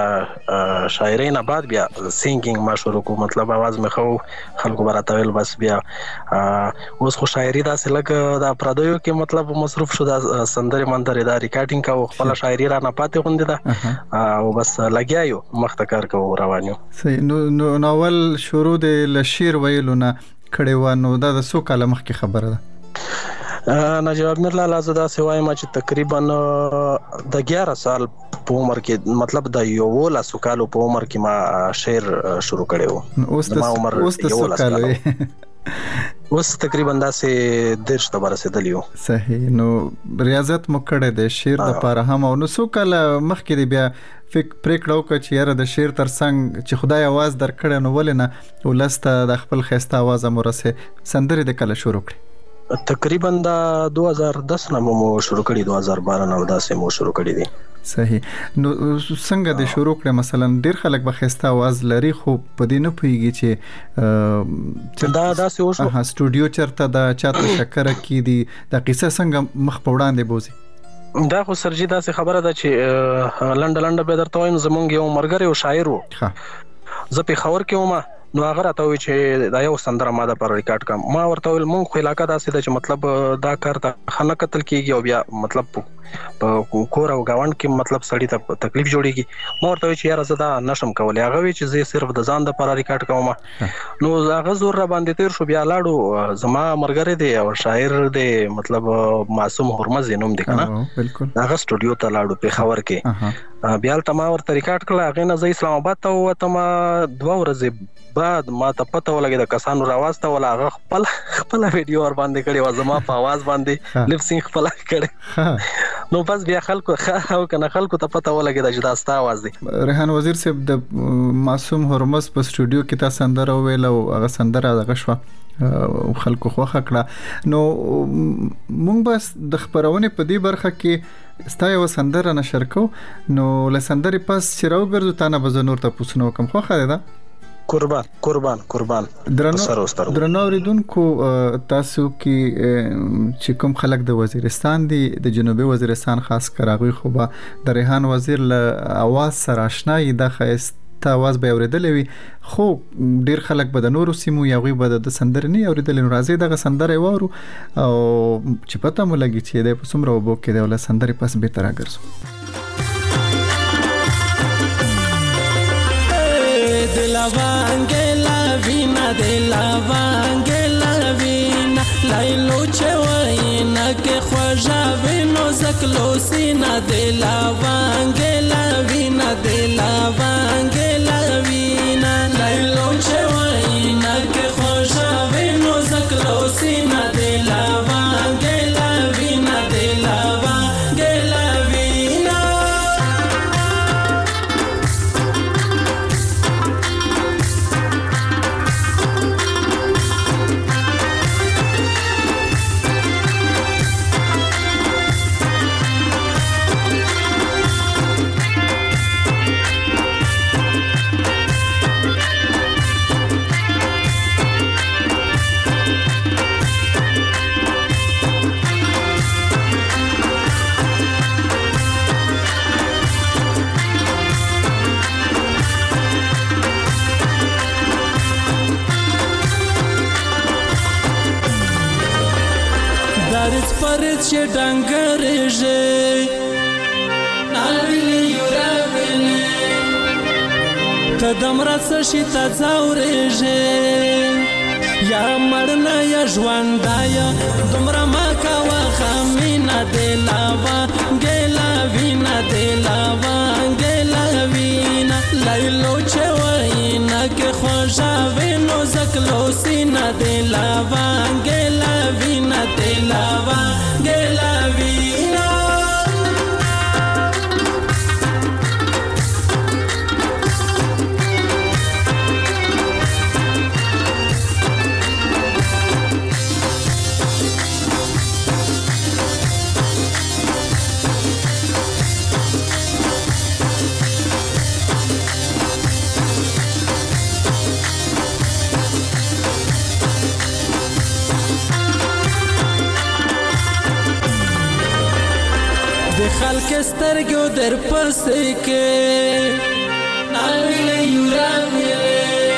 شاعرۍ نه بعد بیا سینګینګ ما شروع کو مطلب आवाज مې خو خلکو براته ویل بس بیا اوس خو شاعري داسې لکه د پردیو کې مطلب مصروف شو د سندرې مندرې دا ریکارډینګ کا خپل شاعري را نه پاتې غونډه ده او بس لګیایو مخته کار کوو روانیو. نو اول شروع د لشیر ویلو نه کړي و نو دا د سو کاله مخکې خبره ده. نجیب امیر لالا زدا سوای ما چې تقریبا د 11 سال په عمر کې مطلب د 11 کالو په عمر کې ما شعر شروع کړی و. ما عمر 11 کال اوس تقریبا داسې درش ته ورسېدلیو. صحیح. نو ریاضت مو کړی د شعر د لپاره هم او نو سو کال مخکې بیا پریکړه وکړه چې یاره د شعر ترڅنګ چې خدای आवाज درکړي نو ولې نه ولسته د خپل خسته आवाज مورسه سندرې د کله شروع کړې. تقریبا دا 2010 نه مو شروع کړی 2012 نه داسې مو شروع کړی دي. صحیح. نو څنګه د شروع کړه مثلا ډیر خلک به خسته आवाज لري خو په دې نه پويږي چې دا داسې وشو سټوډیو چرته د چاته شکر کې دي د قصه څنګه مخ په وړاندې بوزي. دا خو سرجی داسې خبره ده چې لنډ به درته وایم زمونږ یو مرګره او شاعر وو زه په خبر کې ومه نو هغه راته وی چې دا یو سندره ماده پر ریکارډ کړم. ما ورته ویل مونږ خو علاقه داسې ده چې مطلب دا کار ته خنه قتل کیږي او بیا مطلب په کور او گاوند کې مطلب سړی ته تکلیف جوړیږي. ما ورته وی چې یاره زه دا نشم کولای. هغه وی چې زه صرف د ځان د پر ریکارډ کوم. نو هغه زور را باندې تیر شو. بیا لاړو زما مرګره دی او شاعر دی مطلب معصوم هرمز نوم دی کنه هغه سټوډیو ته لاړو په خبر کې. بیا تل ما ورته ریکارډ کړل. هغه نه زه اسلام آباد ته وته ما 2 ورځې بعد ما ته پته ولګی د کسانو راواسته ولا هغه خپل ویډیو ور باندې کړی و زما په आवाज باندې لپ سینګ خپل کړی. نو پس بیا خلکو او کنه خلکو ته پته ولګی د جدا ستا आवाज دی. ریحان وزیر صاحب د معصوم هرمز په سټوډیو کې تاسو سندره ویل او هغه سندره دغه شو خلکو خوخه کړه. نو مونږ بس د خبرونه په دې برخه کې ستا یو سندره نشر کو نو لسندري پس چې راوګرځو تانه بزنور ته پوښتنه کوم خو خره ده. قربان درنو اوریدونکو تاسو کې چې کوم خلک د وزیرستان دي د جنوبي وزیرستان خاص کراغوي خو به د ریحان وزیر له आवाज سره آشنا ي د خاص आवाज به اوریدلې وي خو ډیر خلک به د نورو سیمو یاغي به د سندره نه اوریدل نو راځي دغه سندره وورو او چې پته مو لګی چې د پسومره وبو کې د ول سندره پس به تر راګرځو. De la vina, la iluche waina que khoja vino zaklosina de la vina, la iluche waina que khoja vino zaklosina de la vina, چې ډنګرېږي نالویلې یوراویلې قدم راڅه شي ته ځاورېږي یا مړنه یا ژوندایه دومره ما کوه خمینه دې لاوه ګیله وینه دې لاوه ګیله وینه لیلو چې وینه کې خوږه وینو زکلو سینه vina de lava gela vina de lava gela vina خلک سترګو در پسې کې ناویلې یورانیلې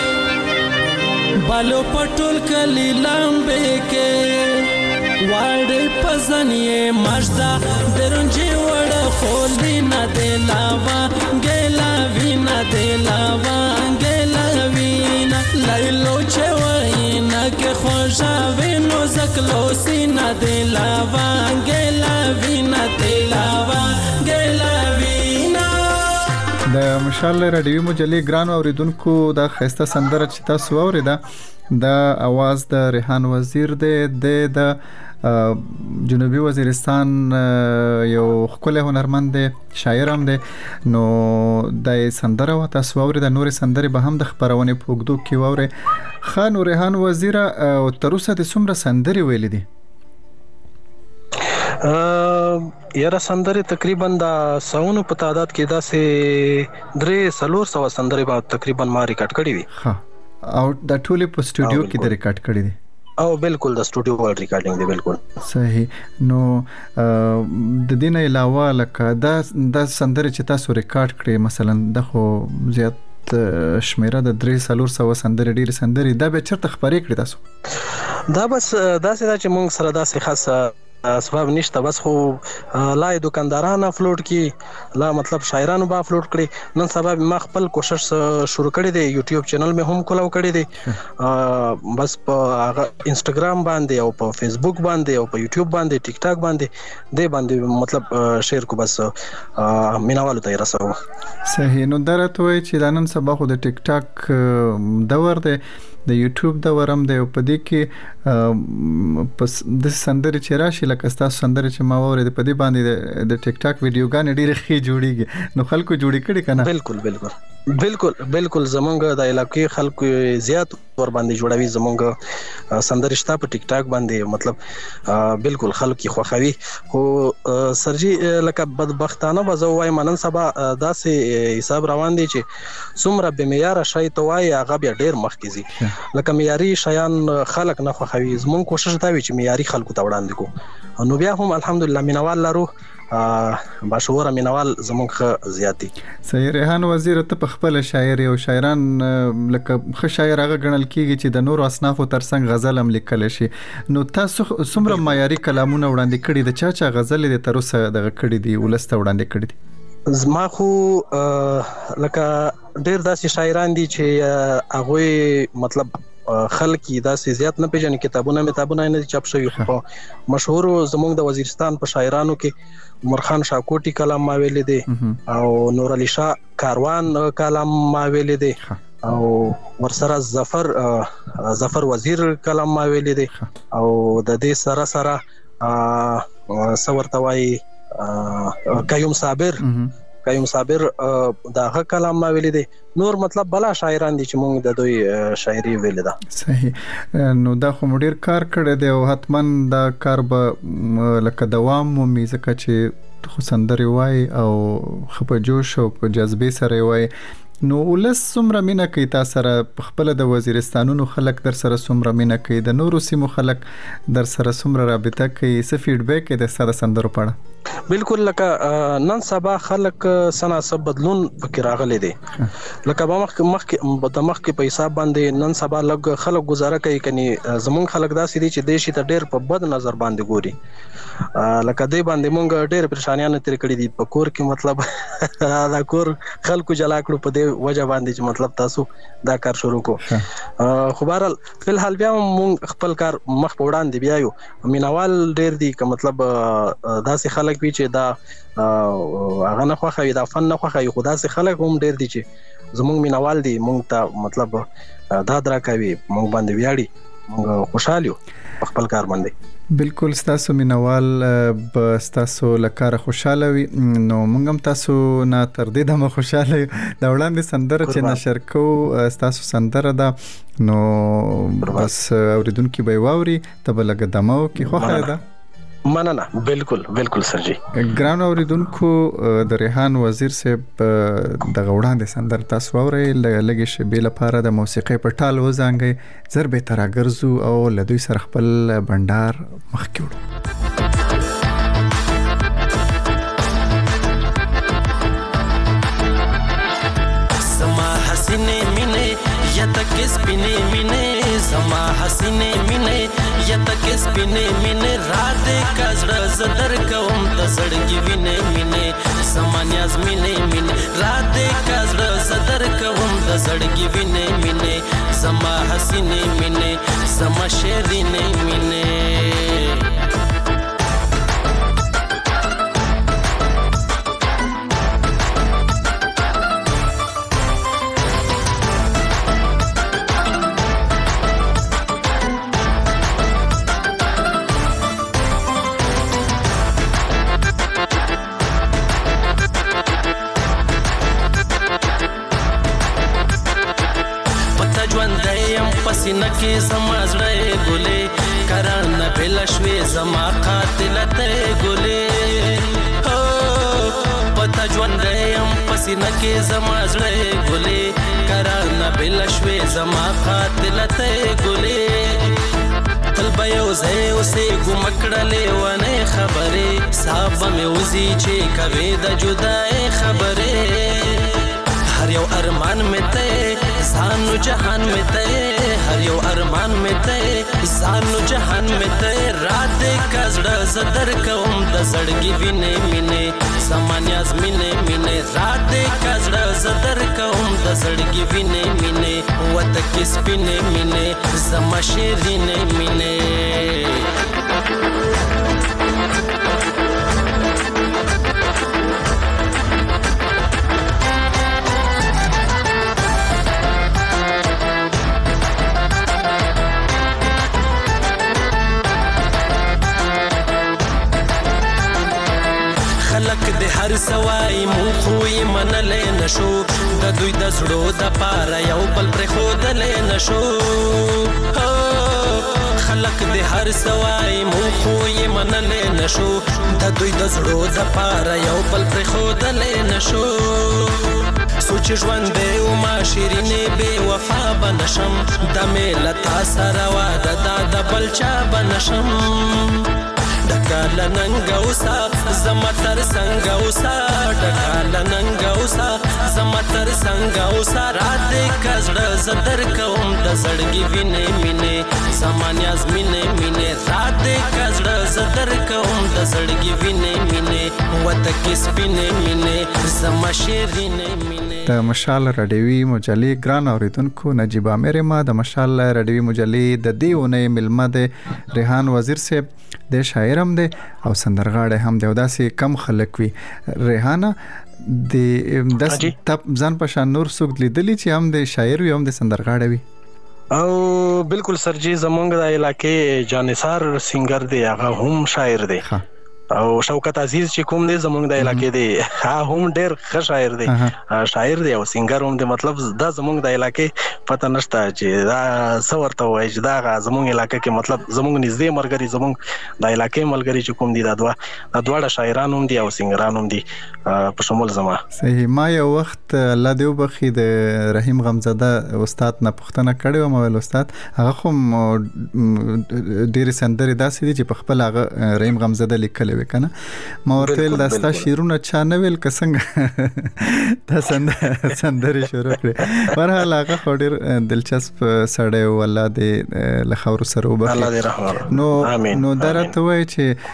بالو پټول کلی لامبې کې واړې پزنې مجدا درنجي وړ خولې نه د لاوا ګلا وینا د لاوا ګلا وینا لایلو چوینا کې خوشاوي نو زکلو سینا د لاوا ګلا وینا د لاوا ګلا وینا د مشال رادیوي مجلې ګران اوریدونکو د خسته سندره چې تاسو اوریدا د اواز د ریحان وزیر د جنوبي وزیرستان یو خپل هنرمند شاعر هم دی نو د سندره و تاسو اوریدا نور سندره به هم د خبرونه پوګدو کې وره خان ریحان وزیر او تروسه د څومره سندره ویل دي یاره سندره تقریبا د ساونو په تعداد کې دا سه 300 سندره به تقریبا ما ریکارډ کړې وي ها او د ټوله په سټوډیو کې د ریکارډ کړې دي او بالکل د سټوډیو ورډ ریکارډینګ دی بالکل صحیح نو د دې نه علاوه لکه دا سندره چې تاسو ریکارډ کړې مثلا د خو زیات شمیره د 300 سندره ډیر سندره دا به چرته خبرې کړې تاسو دا بس دا چې موږ سره دا خاصه اسباب نشته بس خو لای دکانداران افلوډ کی لا مطلب شاعرانو با افلوډ کړي نن سبا ما خپل کوشش شروع کړی دی یوټیوب چینل مې هم کولاو کړی دی بس په انستګرام باندې او په فیسبوک باندې او په یوټیوب باندې ټیک ټاک باندې مطلب شیر کو بس مینوالو ته رسو صحیح نو درته وای چې نن سبا خو د ټیک ټاک دور دی د یوټیوب د ورم دی په دې کې د سندره چې راشي لکه تاسو سندره چې ما وره په دې باندې د ټیک ټاک ویډیوګان ډېر ښه جوړیږي نو خلکو جوړی کړي کنه بالکل زمونږ د علاقې خلکو زیات ور باندې جوړوي زمونږ سندره شته په ټیک ټاک باندې مطلب بالکل خلک خوخوي خو سرجی لکه بدبختانه وځوای منن سبا داسې حساب روان دي چې څومره به معیار شای توای هغه بیا ډیر مخکې لکه معیاري شیان خلک نه خوخوي زمونږ کوشش دا وي چې معیاري خلکو ته وړاندې کو نو بیا هم الحمدلله مینوال لرو باشعوره مینوال زمونږ زیاتی صحیح ریحان وزیر ته په خپل شاعر او شاعران لکه خ شاعر هغه ګڼل کیږي چې د نورو اصنافو ترڅنګ غزل هم لیکل شي نو تاسو څومره معیاري کلامونه وړاندې کړي د چا غزل د تروسه دغه کړي دي ولسته وړاندې کړي دي زما خو لکه ډیر داسې شاعران دي چې هغه مطلب خلک داسې زیات نه پیژني کتابونه نه چاپ شوی خو مشهور زموږ د وزیرستان په شاعرانو کې عمر خان شاکوټي کلام ما ویل دي او نور علي شاه کاروان کلام ما ویل دي او ورسره ظفر وزیر کلام ما ویل دي او د دې سره سورتوي قیوم صابر داغه کلام ما ویل دي نور مطلب بلا شاعران دي چې موږ د دوی شاعري ویل ده صحیح نو دا خو ډیر کار کړی دی او حتمن دا کار به لکه دوام مومي ځکه چې خو سندري وای او خپ جوش او په جذبه سره وای نو ولس څومره مینا کوي تاسو سره خپل د وزیرستانونو خلک در سره څومره مینا کوي د نورو سیمو خلک در سره څومره رابطه کوي څه فیډبیک د ساده سندرو پړه بالکل لکه نن سبا خلک سنا سب بدلون فکر راغلي دي لکه مخکې په حساب باندې نن سبا لګ خلک گزاره کوي کني زمون خلک داسې دي چې دیشي ته ډېر په بد نظر باندې ګوري لکه دې باندې مونږ ډېر پریشانیاں تیر کړې دي په کور کې مطلب دا کور خلکو جلا کړو په دې وجه باندې چې مطلب تاسو دا کار شروع کو خو بهرحال فلحال بیا مونږ خپل کار مخ په وړاندې بیايو مینوال ډېر دي که مطلب داسې خلک وی چې دا هغه نه خوخوي دا فن نه خوخوي خدا سي خلک هم ډېر دي چې زمونږ مینوال دي مونږ ته مطلب دا درا کوي مونږ باندې ویاړي موږ خوشاله یو په خپل کار باندې. بالکل تاسو مینوال به تاسو لکه خوشاله وي نو موږ هم تاسو نه تر دې دمه خوشاله دا وړاندې سندره چې نشر کو تاسو سندره ده نو بس اوریدونکو به واوري ته بلګ دمو کې خوخه ده مننه. بالکل سرجی. ګران اوریدونکو د ریحان وزیر صاحب د وړاندې سندره تاسو واوري لګي شبي لپاره د موسیقي په ټال وزانګي زر به تراګرزو او لدوی سره خپل بندر مخکوړو. سما حسینه مینه یا تک سپینه مینه سما حسینه مینه یا تک سپینه مینه را دې کزړه زدر کوم د زړګي وینه مینه سما نیاز مینه مینه را دې کزړه زدر کوم د زړګي وینه مینه سما حسینه مینه سما شیرینه مینه. پسینه کې زما زړه ګلې کرانه بلشوي زما قاتل ته ګلې او پتا ژوند یم پسینه کې زما زړه ګلې کرانه بلشوي زما قاتل ته ګلې تل به یو ځای اوسې ګمکړلې ونه خبرې صاحب مې وزي چې کوي د جدای خبرې هر یو ارمان مې ته سانو جهان مې ته هر یو ارمان مې ته سانو جهان مې ته رات کزړه زدر کوم د زړګي وینه مینه سمانیاز مینه مینه رات کزړه زدر کوم د زړګي وینه مینه وته کې سپینه مینه زما شیرینه مینه. هر سوای مو خوې منلې نشو د دوی د زړه د پاره یو بل پر خودلې نشو خلق د هر سوای مو خوې منلې نشو د دوی د زړه د پاره یو بل پر خودلې نشو سوچ ژوند او ما شیرینه بے وفا بنشم د ملت سره واده د بلچا بنشم ډکاله ننګوسا زما تر څنګه اوسا ډکاله ننګوسا زما تر څنګه اوسا رات کزړه زدر کوم د زړګي وینه مینه زما نیاز مینه مینه رات کزړه زدر کوم د زړګي وینه مینه وته کې سپینه مینه زما شیرینه مینه. د مشال رادیوي مجلې ګران اوریدونکو نجیب عامر ما د مشال رادیوي مجلې د دیونه ملمه د ریحان وزیر صاحب د شاعر هم دی او سندرغاړی هم دی او داسې کم خلک وي. ریحانه د داس تپ ځان په شان نور څوک لیدلی چې هم د شاعر وي هم د سندرغاړی وي؟ او بالکل سرجی زمونږ د علاقې جانثار سنگر دی هغه هم شاعر دی او شوکت عزیز چې کوم دی زمونږ د علاقې دی هم ډېر ښه شاعر دی شاعر دی او سنگر هم دی مطلب دا زمونږ د علاقې پته نشته چې دا څه ورته وایي چې دا زمونږ علاقې کې مطلب زمونږ نږدې ملګري زمونږ د علاقې ملګري چې کوم دي دا دواړه شاعران هم دي او سنگران هم دي په شمول زما. صحیح. ما یو وخت الله دې وبخي د رحیم غمزاده استاد نه پوښتنه کړې وم او استاد هغه خو ډېرې سندرې داسې دي چې په خپل هغه رحیم غمزاده لیکلې وي کنه ما ورته ویل دا ستا شعرونه چا نه ویل که څنګه دا سندرې شروع کړې. بهرحال هغه خو ډېر دلچسپ سړی و الله دې له خاورو سره وبخي. نو دا راته وایي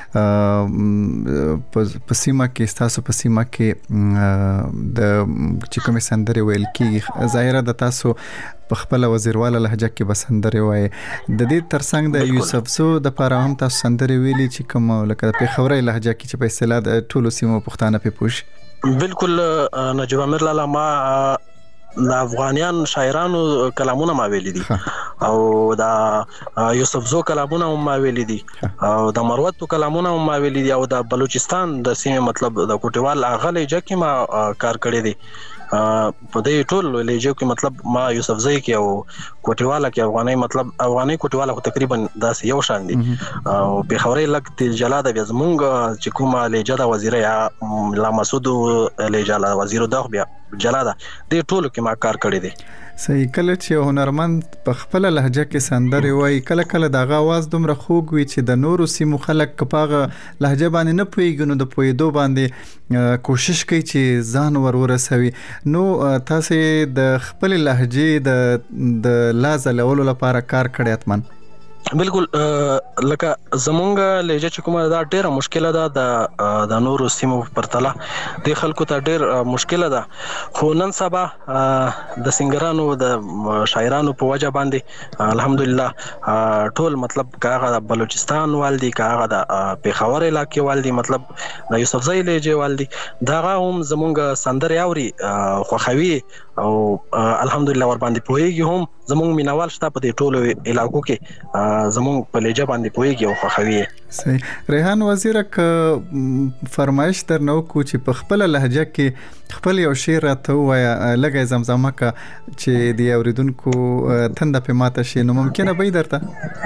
چې په سیمه کې ستاسو په سیمه کې د چې کومې سندرې ویل کېږي ظاهره د تاسو په خپل وزیرواله لهجه کې بسندرې وایي د دې ترڅنګ د یوسفزو د پاره هم تاسو سندرې ویلي چې کوم لکه په خوري لهجه کې چې په اصطلاح د ټولو سیمو پښتانه په پوش. بالکل نجیب عامر لالا ما د افغانیان شاعرانو کلامونه ما ویلي دي او دا یوسف زو کلامونه هم ما ویلي دي او د مروت کلامونه هم ما ویلي دي او د بلوچستان د سیمې مطلب د کوټوال اغلی جکه ما کار کړی دي په دې ټول لېجو کې مطلب ما یوسف زئی کې او کوټواله کې افغاني مطلب افغاني کوټواله تقریبا داس یو شان دي او په خوري لګ جلاده زمونږ چې کومه لېجه د وزیر یا لا مسعود لېجه لا وزیر د بیا جلاده دې ټول کې ما کار کړی دي صحیح. کله چې هنرمند په خپل لهجه کې سندري وای کله کله د غواز دومره خوږ وي چې د نورو سیمو خلک کپاغه لهجه باندې نه پويږي نو د پویدو باندې کوشش کوي چې ځان ورسوي. نو تاسو د خپل لهجه د لازم لولو لپاره کار کړی اتمن؟ بالکل لکه زمونږ لهجه چې کومه دا ډیره مشکله ده د نورو سیمو پرتله د خلکو ته ډیر مشکله ده خو نن سبا د سنگرانو د شاعرانو په وجه باندې الحمدلله ټول مطلب کاغه د بلوچستان والدي کاغه د پیښور علاقې والدي مطلب د یوسف زئی لهجه والدي داغه هم زمونږ سندري اوري خوخوي او الحمدلله ور باندې پوهیږي هم زمونږ مینوال شته په دې ټولو علاقو کې زمونږ په لهجه باندې پوهیږي او خوخوي. صحیح. ریحان وزیر ک فرمایش درنو کو چې په خپل لهجه کې خپل یو شعر راته وایا لګي زمزمه کا چې دی اوریدونکو تند په ماته شي نو ممکنه به درته؟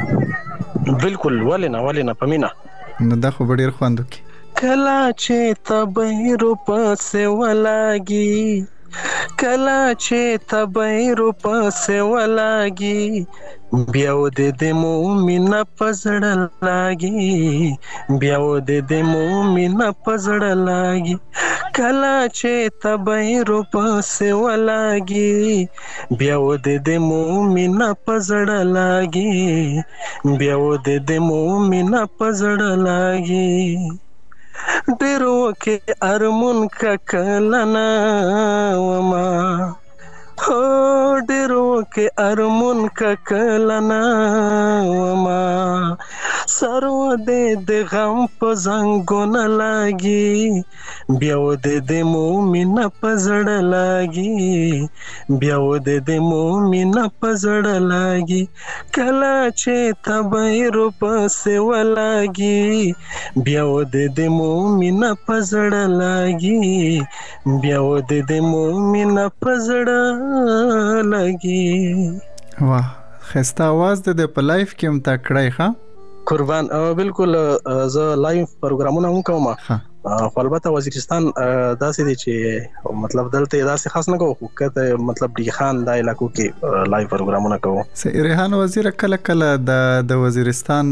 بالکل ولنه پمینا نو دا خو ډیر خواندو کی کلا چې تبهرو پسې ولاږي کلا چې تبهرو پسې ولاږي بیا د مومن پزړ لاګي بیا د مومن پزړ لاګي کلا چې تبهرو پسې ولاږي بیا د مومن پزړ لاګي بیا د مومن پزړ لاګي ډیرو کې ارمون ککلنا وما هو ډیرو کې ارمون ککلنا وما سرو د غم په زنګون لاګي بیا د مومن پزړ لاګي بیا د مومن پزړ لاګي کلا چې تبهرو پسې ولاګي بیا د مومن پزړ لاګي بیا د مومن پزړ لاګي. واه خسته आवाज د په لایف کې هم تا کړای ښا قربان بالکل زه لایف پروګرامونه هم کوم خو البته وزیرستان داسې دي چې مطلب دلته داسې خاص نه کوو کته مطلب ډی خان د علاقو کې لایف پروګرامونه کوو. ریحان وزیر کله کله د وزیرستان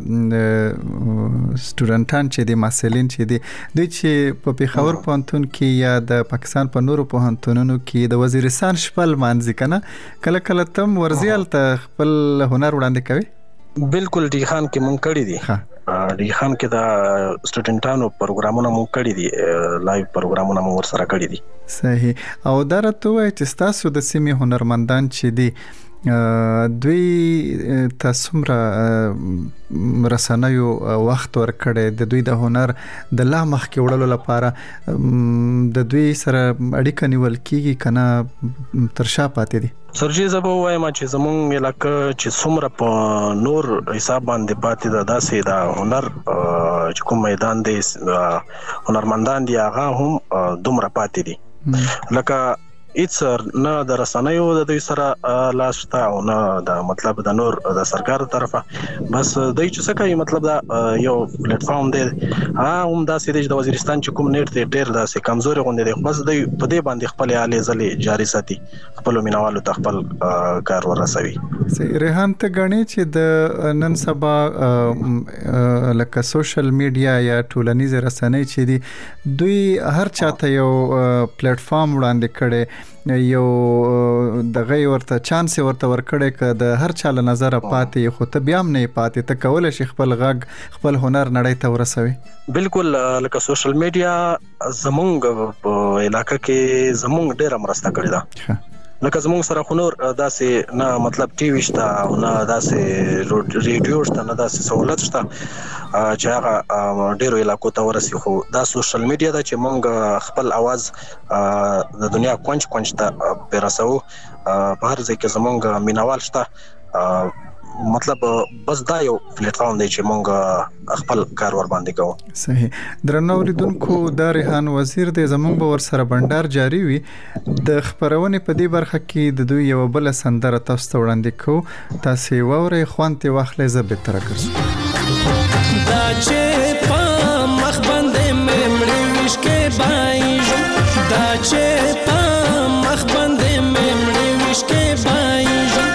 سټوډنټان چې دي مسلین چې دي دوی چې په پیښور پوهنتون کې یا د پاکستان په نورو پوهنتونونو کې د وزیرستان شپل مانځي کنه کله کله تم ورزيال ته خپل هنر وړاندې کوي؟ بالکل ډی خان کې مونږ کړی دي ډی خان کې دا سټوډنټانو پروګرامونه مونږ کړی دي لایو پروګرامونه مونږ ور سره کړی دي. صحیح. او دا راته وایي چې تاسو د سیمې هنرمندان چې دي دوی تاسو مر رسنیو وخت ورکړي د دوی د هنر د لا مخ کې وړلو لپاره د دوی سره اړیکه نیول کیږي کنه ترشا پاتې دي؟ سرجی زبو وایم چې زمونږ علاقه چې څومره په نور حساب باندې پاتې ده داسې د هنر چې کوم میدان دی هنرمندان دی هغه هم دومره پاتې دي لکه هیڅ نه د رسنیو د دوی سره لاس شته او نه د مطلب د نور د سرکار طرفه بس دوی چې څه کوي مطلب دا یو پلیټ فارم دی هم داسې دی د وزیرستان چې کوم نیټ دی ډیر داسې کمزوري غونډې دی بس دوی په دې باندې خپل اعلی ځلې جاری ساتي خپل مینوالو ته خپل کار ورسوي. ریحان ته غني چې د نن سبا لکه سوشل میډیا یا ټولنیز رسنۍ چې دي دوی هر چاته یو پلیټ فارم وړاندې کړي یو دغه ورته چانس ورته ورکړي ک د هر چا له نظر پاتې خو ته بیا هم نه پاتې ته کول شي خپل غږ خپل هنر نړۍ ته ورسوي. بالکل لکه سوشل میډیا زمونږ په علاقې کې زمونږ ډیره مرسته کړې ده لکه زمونږ سره خنور داسې نه مطلب ټي وي شته او نه داسې ریډیو شته نه داسې سہولت شته چې هغه ډیرو علاقو ته ورسي خو دا سوشل میډیا دا چې مونږ خپل आवाज د دنیا کونج ته پیرسو په هر ځای کې زمونږ مینوال شته مطلب بس دا یو پلیټ فارم دی چې مونږ خپل کار ور باندې کوو. صحیح. درنو اوریدونکو د ریحان وزیر د زمونږ به ور سره بندر جاری وي د خبرونه په دې برخه کې د دوی یو بل سندره تاسو ته وړاندې کوو. تاسو ووري خوانته واخلې زه به تر کړم. دا چې په مخ باندې مې ویش کې بایج دا چې په مخ باندې مې ویش کې بایج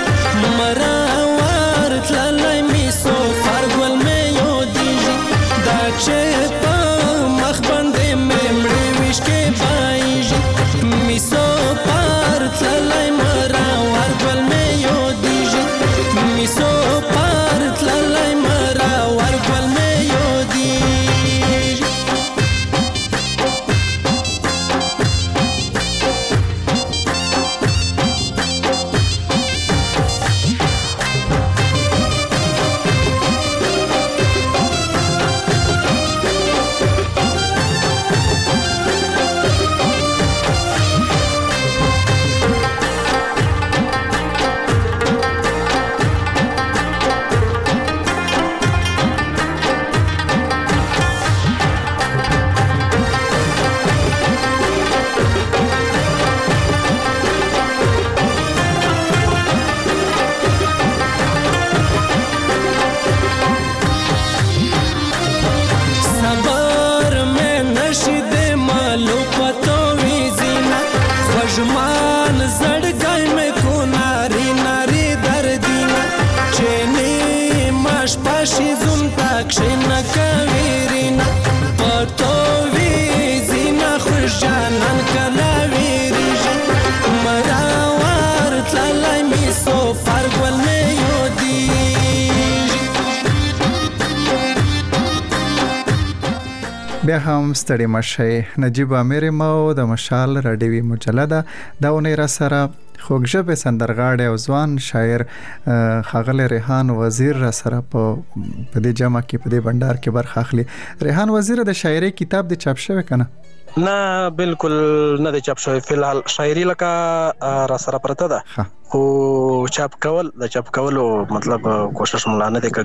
بیا هم ستړي مشه. نجیب امیر مو د مشال راډیوي مجله دا ونې را سره خوږژبه سندرغاړی او ځوان شاعر ښاغلی ریحان وزیر را سره په دې جمع کې په دې بندر کې برخه اخلي. ریحان وزیر د شاعري کتاب د چاپ شوی کنه؟ نه بالکل نه دی چاپ شوی. فلحال شاعري لکه را سره پرته ده خو چاپ کولو مطلب کوشش ملا نه دی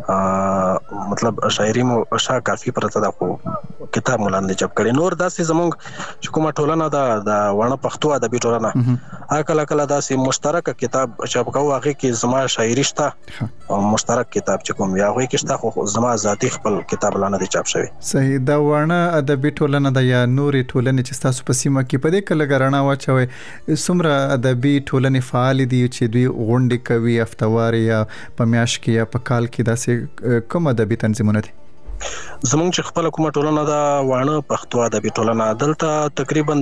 کړی. مطلب شاعري مو شا کافي پرته ده خو کتاب ملا نه چاپ کړی. نور داسې زمونږ چې کومه ټولنه ده د وړه پښتو ادبي ټولنه کله کله داسې مشترک کتاب چاپ کوو. هغه کې زما شاعري شته او مشترک کتاب چې کوم یا هغه کې شته خو زما ذاتی خپل کتاب لا نه دی چاپ شوی. صحیح. د وړه ادبي ټولنه د یا نورې ټولنې چې تاسو په سیمه کې په دې کله غرنا واچوي څومره ادبي ټولنې فعال دي چې دوی غونډې کوي هفتوار یا په میاشت کې یا په کال کې داسې کوم ادبي تنظیمونه دي؟ زمونږ چې خپل کومه ټولنه دا وانه پښتو ادبي ټولنه دلته تقریبا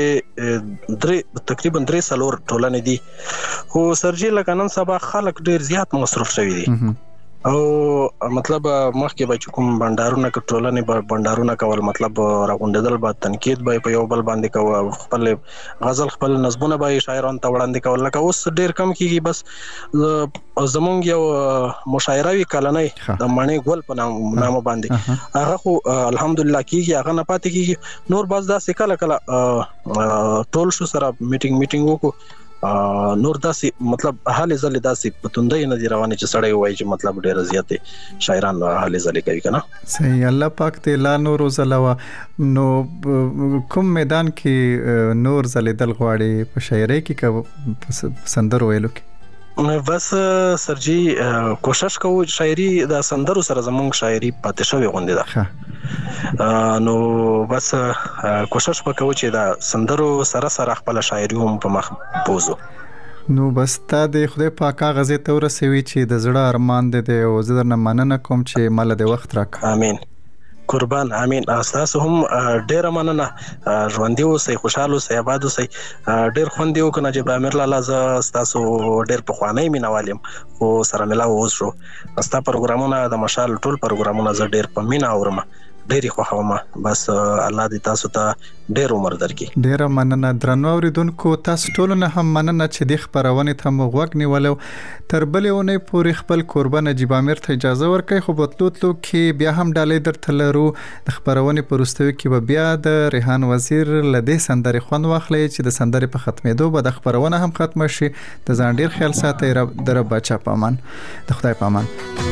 درې سلور ټولنې دي خو سرجی لکانن سبا خلک ډیر زیات مصرف شوی دي او مطلب مخکې به کوم بندارونه ټولنې بندارونه کول مطلب راغونډدل به تنقید به په یو بل باندې کوو خپل غزل خپل نظمونه به شاعرانو ته وړاندې کول لکه اوس ډیر کم کیږي. بس زمونږ یو مشاعره وی کلنۍ د مڼې ګل په نامه باندې هغه خو الحمدلله کیږي هغه نه پاتې کیږي. نور بس دا کله ټول شو سره میټینګ وکړو نور داسې مطلب حالې زلې داسې پتوندې نه دی روانې چې سړی وایي چې مطلب ډېر زیاتې شاعران حالې زلې کوي کنه. صحیح. الله پاک ته لا نور زلوا نو کوم میدان کې نور زلې دل غواړي په شاعرۍ کې سندر ویلو کې؟ بس سرجی کوشش کوو شاعري د سندرو سره زمونږ شاعري پاتې شوی غونډه ده نو بس کوشش وکړو چې د سندرو سره خپل شاعري هم په مخ بوزو. نو بس تا د خدای پاک غزه ته ورسوي چې د زړه ارمان دې او زه درنه مننه کوم چې مال دې وخت راک. امين قربان امين. تاسو هم ډیر مننه. ژوندۍ اوسئ خوشاله اوسئ آباد اوسئ. ډیر خوند یو کنه چې امیر لاله ز تاسو ډیر په خوانې مینوالم او سره ملاو اوس شو. استا پروګرامونه د مشال ټول پروګرامونه ز ډیر په مینا اورم ډېری خوښوم. بس الله دې تاسو ته ډېر عمر درکړي. ډېر مننه درنو اوریدونکو، تاسو ټول نه هم مننه چې د خبرونه ته موږ نیولو. تر بلې ونې پورې خپل کوربه نجیب امیر ته اجازه ورکړئ، خو بوتلو کې بیا هم ډالۍ درته لرو. د خبرونه پرستوي کې بیا د ریحان وزیر لدې سندرې خوند واخلي چې د سندرې په ختمېدو به د خبرونه هم ختم شي. د ځان ډېر خیال ساتئ. در بچا پامان، د خدای پامان.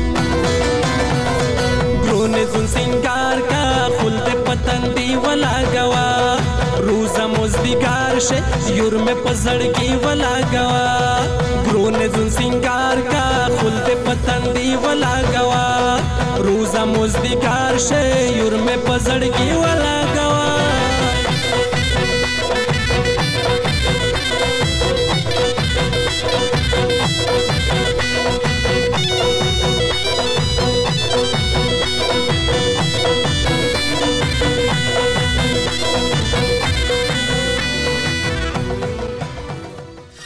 برونه زون سنگار کا خلد پتندی ولا گوا، روزا مزدگار شه یور میں پزڑگی ولا گوا. برونه زون سنگار کا خلد پتندی ولا گوا، روزا مزدگار شه یور میں پزڑگی ولا